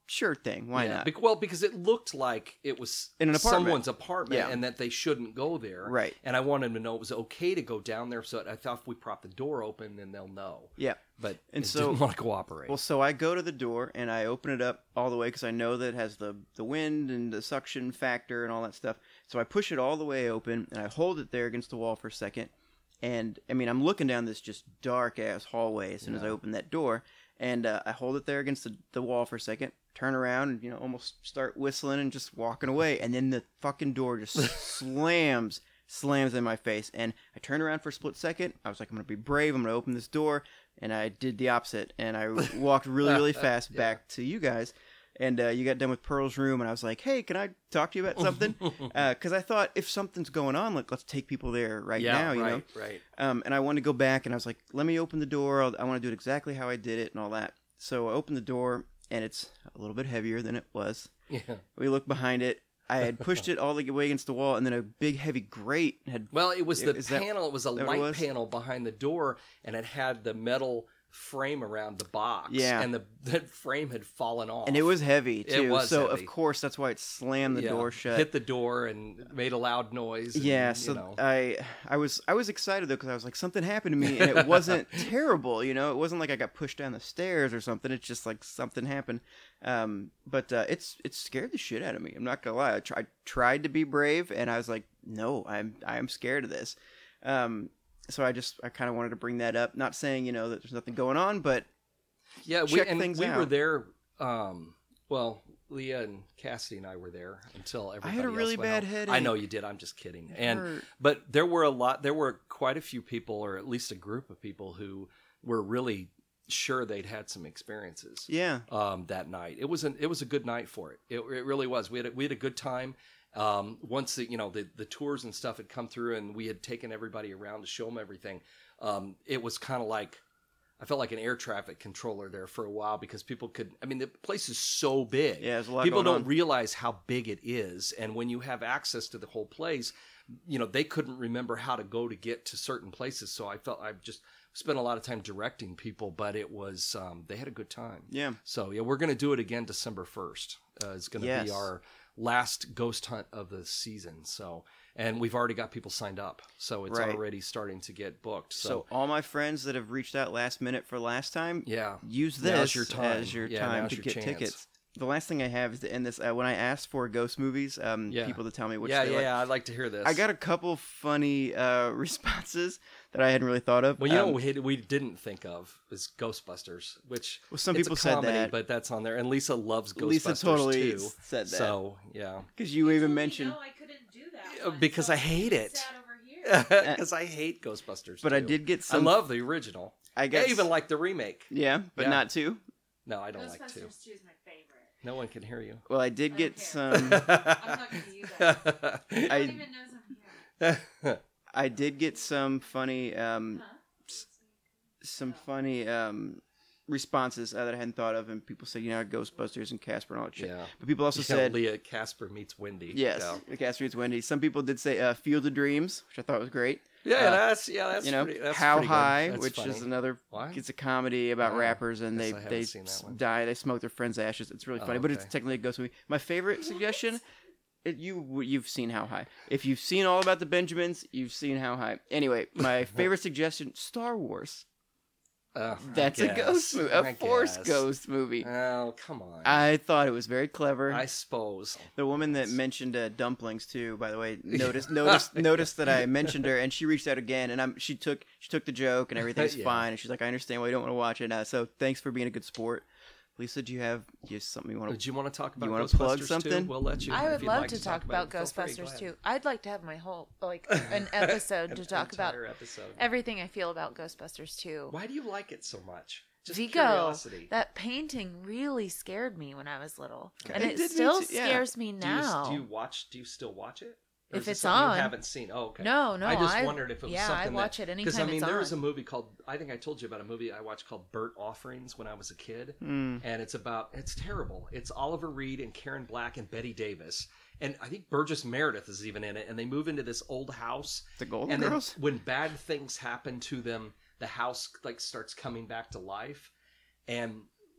sure thing. Why Yeah, not? bec- well, because it looked like it was In an apartment. someone's apartment Yeah. and that they shouldn't go there. Right. And I wanted them to know it was okay to go down there. So I thought if we prop the door open, then they'll know. Yeah. But And it so- didn't want to cooperate. Well, so I go to the door and I open it up all the way because I know that it has the, the wind and the suction factor and all that stuff. So I push it all the way open and I hold it there against the wall for a second. And, I mean, I'm looking down this just dark-ass hallway as soon as I Yeah. open that door. And uh, I hold it there against the, the wall for a second, turn around and, you know, almost start whistling and just walking away. And then the fucking door just slams, slams in my face. And I turned around for a split second. I was like, I'm going to be brave. I'm going to open this door. And I did the opposite. And I walked really, really fast Yeah. back to you guys. And uh, you got done with Pearl's room, and I was like, "Hey, can I talk to you about something?" Because uh, I thought if something's going on, like let's take people there right yeah, now, you right, know. right. Um, and I wanted to go back, and I was like, "Let me open the door. I'll, I want to do it exactly how I did it, and all that." So I opened the door, and it's a little bit heavier than it was. Yeah. We look behind it. I had pushed it all the way against the wall, and then a big heavy grate had. Well, it was the Is that- panel. It was a that what it light was? panel behind the door, and it had the metal frame around the box. Yeah. And the that frame had fallen off. And it was heavy too. It was so heavy. of course that's why it slammed the Yeah. door shut. Hit the door and made a loud noise. And, Yeah, you so know. I I was I was excited though because I was like something happened to me and it wasn't terrible, you know. It wasn't like I got pushed down the stairs or something. It's just like something happened. Um, but uh, it's it scared the shit out of me. I'm not gonna lie. I tried tried to be brave and I was like, no, I'm I am scared of this. Um, so I just I kind of wanted to bring that up. Not saying you know that there's nothing going on, but Yeah, we, check and things we out. were there. Um, well, Leah and Cassidy and I were there until I everybody had a else really went bad home. headache. I know you did. I'm just kidding. And hurt. but there were a lot. There were quite a few people, or at least a group of people, who were really sure they'd had some experiences. yeah, Um, that night, it was an it was a good night for it. It, it really was. We had a, we had a good time. Um, once the you know the the tours and stuff had come through, and we had taken everybody around to show them everything. Um, it was kind of like. I felt like an air traffic controller there for a while because people could. I mean, the place is so big. Yeah, there's a lot People going don't on. realize how big it is, and when you have access to the whole place, you know they couldn't remember how to go to get to certain places. So I felt I just spent a lot of time directing people, but it was um, they had a good time. yeah. So yeah, we're going to do it again December first. Uh, it's going to Yes. be our last ghost hunt of the season. So, and we've already got people signed up, so it's Right. already starting to get booked. So, So, all my friends that have reached out last minute for last time, yeah, use this Now's your time. as your Yeah, time now's to your get chance. tickets. The last thing I have is to end this. Uh, when I asked for ghost movies, um, Yeah. people to tell me which yeah, they yeah, like. yeah. I'd like to hear this. I got a couple funny uh, responses that I hadn't really thought of. Well, you know Um, what we, had- we didn't think of is Ghostbusters, which Well, some it's people a said comedy, that. but that's on there. And Lisa loves Ghostbusters Lisa totally too. said that. So yeah, because you even told me mentioned, No, I couldn't do that. Uh, one, because so I hate it. Sat over here. because I hate Ghostbusters. but I too. did get I some. love the original. I guess I even like the remake. yeah, but Yeah. not two. No, I don't like to. Ghostbusters two is my favorite. No one can hear you. Well, I did I get don't some. I'm not going to use that. No I one even knows I'm here. I did get some funny um, Huh? some funny um, responses uh, that I hadn't thought of, and people said, you know, Ghostbusters and Casper and all that shit. Yeah. But people also Yeah, said, Leah Casper meets Wendy. yes, Yeah, the Casper meets Wendy. Some people did say uh, Field of Dreams, which I thought was great. yeah, Uh, that's yeah, that's you know, pretty, that's How pretty good. High, That's which funny. is another. What? It's a comedy about Oh, rappers and guess they I haven't they seen that s- one. die. They smoke their friends' ashes. It's really Oh, funny, but it's okay. technically a ghost movie. My favorite suggestion. It, you you've seen How High. If you've seen all about the Benjamins, you've seen How High. Anyway, my favorite suggestion: Star Wars. Uh, I That's a guess. ghost movie, a I Force guess. ghost movie. Oh, come on. I thought it was very clever. I suppose. The woman that mentioned uh, dumplings too, by the way, noticed noticed noticed that I mentioned her, and she reached out again, and I'm she took she took the joke, and everything's Yeah. fine, and she's like, I understand why you don't want to watch it. Uh, so thanks for being a good sport. Lisa, do you have just something you want to? Did you want to talk about You wanna Ghostbusters plug too? something? We'll let you. I if would you'd love like to talk it. about Feel free, go Ghostbusters ahead. too. I'd like to have my whole like an episode to An talk about entire episode. everything I feel about Ghostbusters too. Why do you like it so much? Just Vigo, curiosity. that painting really scared me when I was little, and It it, did me still too, yeah. scares me Do you, now. do you watch? Do you still watch it? Or If is it it's something on. you haven't seen. Oh, okay. No, no, I just I- wondered if it was yeah, I something watch that, it Because I anytime mean, it's there was a on. movie called. I think I told you about a movie I watched called Burnt Offerings when I was a kid, Mm. and it's about. It's terrible. It's Oliver Reed and Karen Black and Betty Davis, and I think Burgess Meredith is even in it. And they move into this old house. The Golden and then Girls? when bad things happen to them, the house like starts coming back to life, and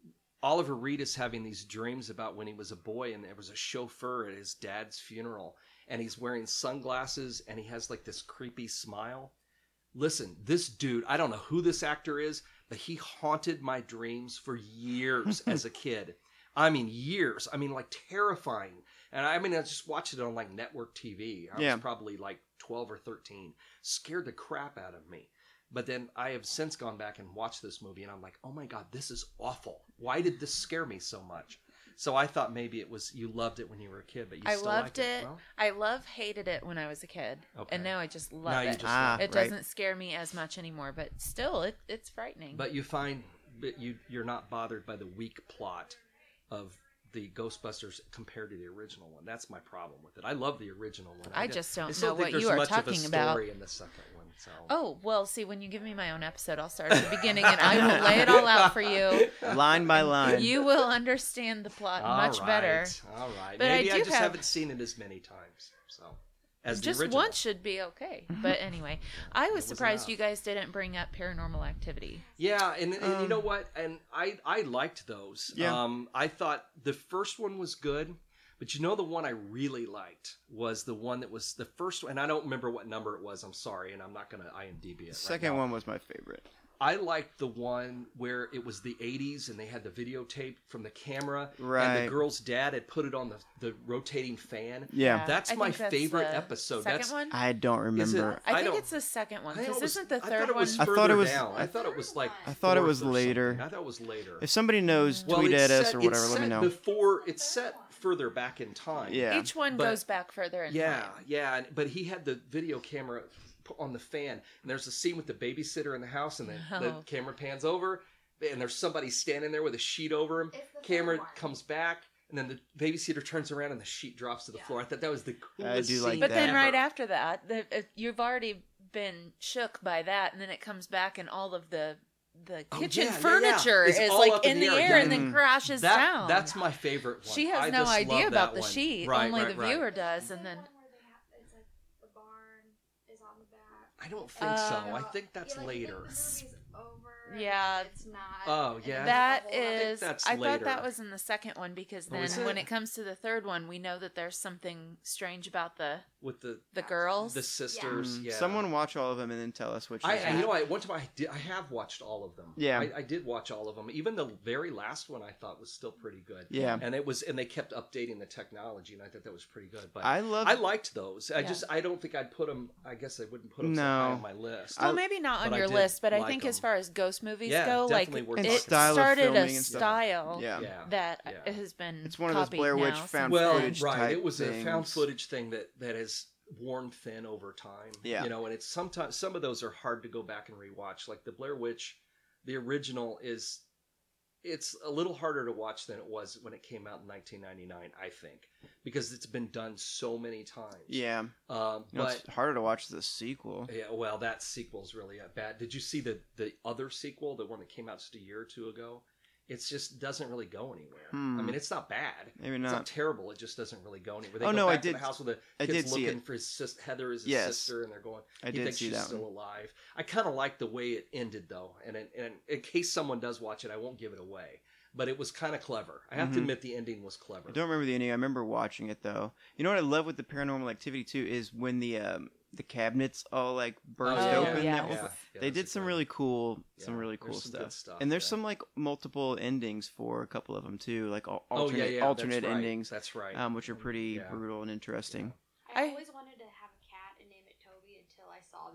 Oliver Reed is having these dreams about when he was a boy and there was a chauffeur at his dad's funeral and he's wearing sunglasses and he has like this creepy smile. Listen, this dude, I don't know who this actor is, but he haunted my dreams for years as a kid. I mean, years. I mean, like terrifying. And I mean, I just watched it on like network T V. I Yeah. was probably like twelve or thirteen. Scared the crap out of me. But then I have since gone back and watched this movie and I'm like, oh my God, this is awful. Why did this scare me so much? So I thought maybe it was you loved it when you were a kid, but you I still loved like it. it. Well, I love hated it when I was a kid, Okay. and now I just love Now you it. just Ah, love it right. doesn't scare me as much anymore, but still, it it's frightening. But you find that you you're not bothered by the weak plot of the Ghostbusters compared to the original one. That's my problem with it. I love the original one. I just don't still know think what there's you are much talking of a about. story in the second one. So. Oh, well, see, when you give me my own episode, I'll start at the beginning and I will lay it all out for you. Line by line. You will understand the plot All much right, better. All right. But I Maybe I, do just have- haven't seen it as many times. So, as Just the original. one should be okay. But anyway, I was was surprised enough. you guys didn't bring up Paranormal Activity. Yeah, and, and you Um, know what? And I I liked those. Yeah. Um, I thought the first one was good, but you know the one I really liked was the one that was the first one. And I don't remember what number it was. I'm sorry, and I'm not going to IMDb it. The second right now. one was my favorite. I liked the one where it was the eighties and they had the videotape from the camera, and Right. the girl's dad had put it on the the rotating fan. Yeah. That's I my think that's favorite the episode. Second That's one? I don't Is it- remember. I I think don't- it's the second one I thought because it was- isn't the I thought third it was one? I thought further it was- down. I thought it was like I thought it was fourth or later. something. I thought it was later. If somebody knows, Well, tweet it's at us set- or whatever. it's Let me set know. Before it's set further back in time. Yeah. Each one But- goes back further in Yeah, time. yeah, and- but he had the video camera put on the fan, and there's a scene with the babysitter in the house, and the, the Oh. camera pans over, and there's somebody standing there with a sheet over him. It's the Camera third one. comes back, and then the babysitter turns around, and the sheet drops to the floor. I thought that was the coolest do like scene But then that. right ever. after that, the, uh, you've already been shook by that, and then it comes back, and all of the the Oh, kitchen yeah, yeah, furniture yeah. It's is all like up in the air, yeah. and then Mm. crashes That, down. That's my favorite one. She has I no just idea love about that the one. sheet. Right, Only right, the right. viewer does, Is and it then the one where they have, it's like the barn is on the back. I don't think Uh, so. I think that's Yeah, like, you later. think the movie's over, and Yeah. it's not. Oh, and yeah. then that there's a whole other- is. that's I later. thought that was in the second one because Oh, then is when it? it comes to the third one, we know that there's something strange about the With the the girls. the sisters. Mm, Yeah. Someone watch all of them and then tell us which. I, is I- which. you know, I one time I did. I have watched all of them. Yeah. I, I did watch all of them. Even the very last one, I thought was still pretty good. Yeah. and it was, and they kept updating the technology, and I thought that was pretty good. But I love. I liked those. I Yeah. just, I don't think I'd put them. I guess I wouldn't put them so No. high on my list. well, I- maybe not on but I your did list, but I like think as them. far as ghost movies Yeah, go, like definitely worth And it style of started a filming and stuff. style Yeah. Yeah. that Yeah. has been It's one of those copied Blair Witch now found since well, then. footage right. type It was a found things. footage thing that that has worn thin over time. Yeah. you know, and it's sometimes some of those are hard to go back and rewatch. Like the Blair Witch, the original is. It's a little harder to watch than it was when it came out in nineteen ninety-nine, I think, because it's been done so many times. Yeah. Um, You know, but it's harder to watch the sequel. yeah, well, that sequel's really uh, bad. Did you see the the other sequel, the one that came out just a year or two ago? It's just doesn't really go anywhere. Hmm. I mean, it's not bad. Maybe It's not. not terrible. It just doesn't really go anywhere. They Oh, go no, I back to did- the house with the I kids did see looking it. for his sis, Heather is his Yes. sister, and they're going. I he did thinks see she's that still one. alive. I kind of like the way it ended, though, and, in- and in case someone does watch it, I won't give it away. But it was kind of clever. I have to Mhm. admit, the ending was clever. I don't remember the ending. I remember watching it though. You know what I love with the Paranormal Activity too is when the um the cabinets all like burst Oh, yeah, open. yeah. That Yeah. was- Yeah, they that's did a some great- really cool, some Yeah, really there's cool some stuff. good stuff, And there's yeah. some like multiple endings for a couple of them too, like al- Oh alternate yeah, yeah, alternate that's right. endings, That's right. um, which are pretty Yeah. brutal and interesting. I, I- always wanted to have a cat and name it Toby until I saw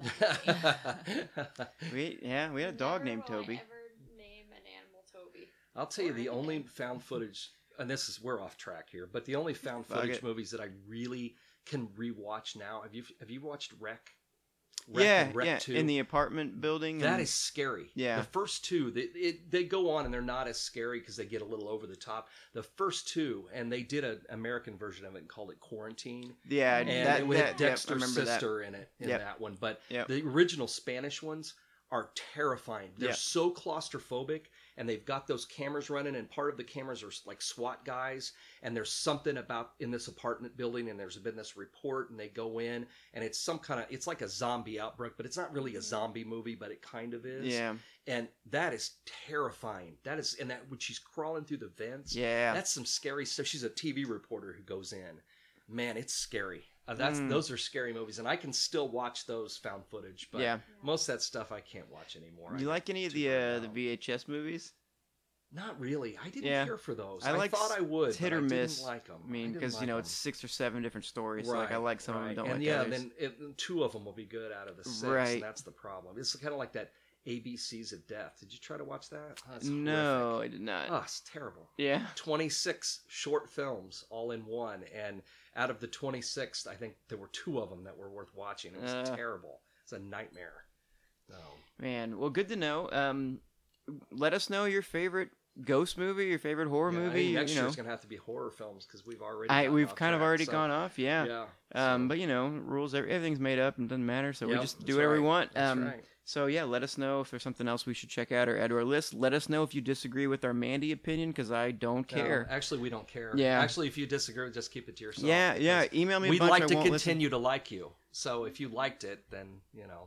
that movie. We yeah, we had a dog Never named will I Toby. ever name an animal Toby. I'll tell you, Or the only anything. found footage, and this is we're off track here, but the only found Fuck footage it. movies that I really can rewatch now. Have you have you watched Wreck? Wreck Yeah, and Wreck yeah, two? in the apartment building. That and- is scary. Yeah. The first two, they, it, they go on and they're not as scary because they get a little over the top. The first two, and they did an American version of it and called it Quarantine. yeah, And that, it with that, yep, I Dexter's remember that. sister in it, in Yep. that one. But Yep. the original Spanish ones are terrifying. They're Yep. so claustrophobic, and they've got those cameras running, and part of the cameras are like SWAT guys, and there's something about in this apartment building, and there's been this report, and they go in, and it's some kind of, it's like a zombie outbreak, but it's not really a zombie movie, but it kind of is. Yeah, And that is terrifying. That is, and that when she's crawling through the vents, Yeah. that's some scary stuff. She's a T V reporter who goes in. Man, it's scary. Uh, that's Mm. those are scary movies, and I can still watch those found footage. But Yeah. most of that stuff I can't watch anymore. You I like any of too the burned uh, the out. V H S movies? Not really. I didn't Yeah. care for those. I I, like thought I would. It's hit but or I didn't miss. like them. I mean, because you know it's six or seven different stories. So like I like some of them, don't and like yeah, others. then it, two of them will be good out of the six, Right. and that's the problem. It's kind of like that A B Cs of Death. Did you try to watch that? Oh, it's No, horrific. I did not. Oh, it's terrible. Yeah. twenty-six short films all in one, and out of the twenty-six, I think there were two of them that were worth watching. It was Uh. terrible. It's a nightmare. No. Man, well, good to know. Um, let us know your favorite ghost movie, your favorite horror Yeah, I movie. think next you know, year's gonna have to be horror films because we've already. I gotten we've off kind of track, already so- gone off. Yeah. Yeah. Um, so- but you know, rules. Everything's made up and doesn't matter. So we Yep, just do that's whatever we right. want. That's Um, right. So yeah, let us know if there's something else we should check out or add to our list. Let us know if you disagree with our Mandy opinion because I don't No, care. actually, we don't care. Yeah. Actually, if you disagree, just keep it to yourself. yeah, yeah. because Email me. A We'd bunch, like I to won't listen. continue to like you. So if you liked it, then you know.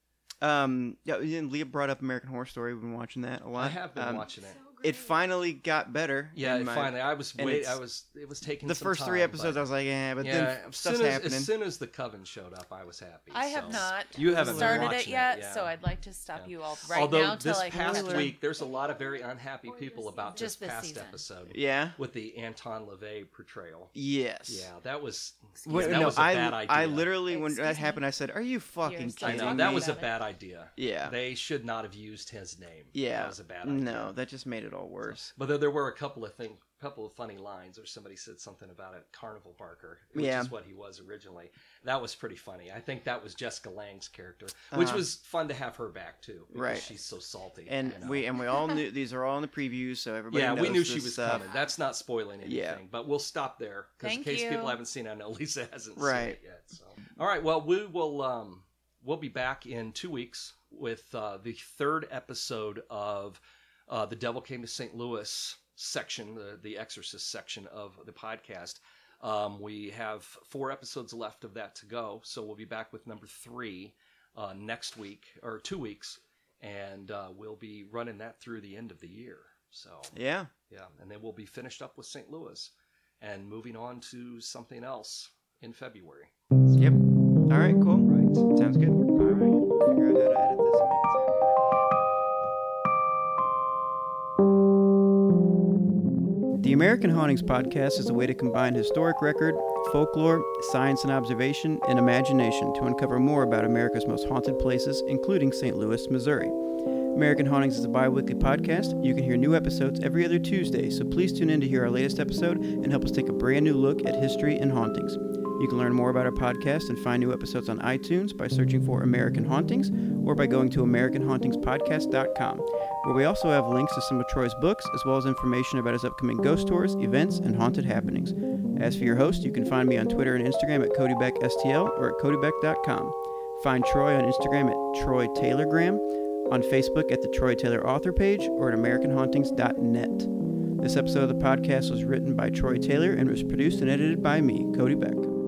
Um, yeah, and Leah brought up American Horror Story. We've been watching that a lot. I have been Um, watching it. So great. It finally got better. Yeah, in it my- finally. I was and wait. it's- I was. It was taking The some first three time, episodes, but- I was like, eh, but yeah, then as stuff's soon as, happening. as soon as the Coven showed up, I was happy. I have so. not You haven't been started it watching yet, yeah. so I'd like to stop Yeah. you all right Although now till this I can past catch up. week, there's a lot of very unhappy people about Just this this past season. episode Yeah. with the Anton LaVey portrayal. Yes. Yeah, that was Wait, that no, was a I, bad idea. I literally, when Excuse that me? happened, I said, "Are you fucking You're I kidding know me?" that was a about it. bad idea. Yeah. They should not have used his name. Yeah. that was a bad idea. No, that just made it all worse. But there, there were a couple of thing, couple of funny lines, or somebody said something about it. Carnival Barker, which Yeah. is what he was originally. That was pretty funny. I think that was Jessica Lange's character, which Uh-huh. was fun to have her back too, because Right. she's so salty. And you know. we and we all knew these are all in the previews, so everybody yeah, knows we knew this she was stuff. coming. That's not spoiling anything, Yeah. but we'll stop there because in Thank case you. people haven't seen it, I know Lisa hasn't Right. seen it yet. So, all right, well, we will um, we'll be back in two weeks with uh, the third episode of uh, The Devil Came to Saint Louis section, the the Exorcist section of the podcast. Um, we have four episodes left of that to go, so we'll be back with number three uh, next week or two weeks, and uh, we'll be running that through the end of the year. So Yeah. yeah, and then we'll be finished up with Saint Louis and moving on to something else in February. Yep. All right. Cool. Right. Sounds good. All right. Figure out how to edit this and make it sound good. The American Hauntings podcast is a way to combine historic record, folklore, science and observation, and imagination to uncover more about America's most haunted places, including Saint Louis, Missouri. American Hauntings is a bi-weekly podcast. You can hear new episodes every other Tuesday, so please tune in to hear our latest episode and help us take a brand new look at history and hauntings. You can learn more about our podcast and find new episodes on iTunes by searching for American Hauntings or by going to american hauntings podcast dot com, where we also have links to some of Troy's books as well as information about his upcoming ghost tours, events, and haunted happenings. As for your host, you can find me on Twitter and Instagram at Cody Beck S T L or at cody beck dot com. Find Troy on Instagram at Troy Taylorgram, on Facebook at the Troy Taylor author page, or at american hauntings dot net. This episode of the podcast was written by Troy Taylor and was produced and edited by me, Cody Beck.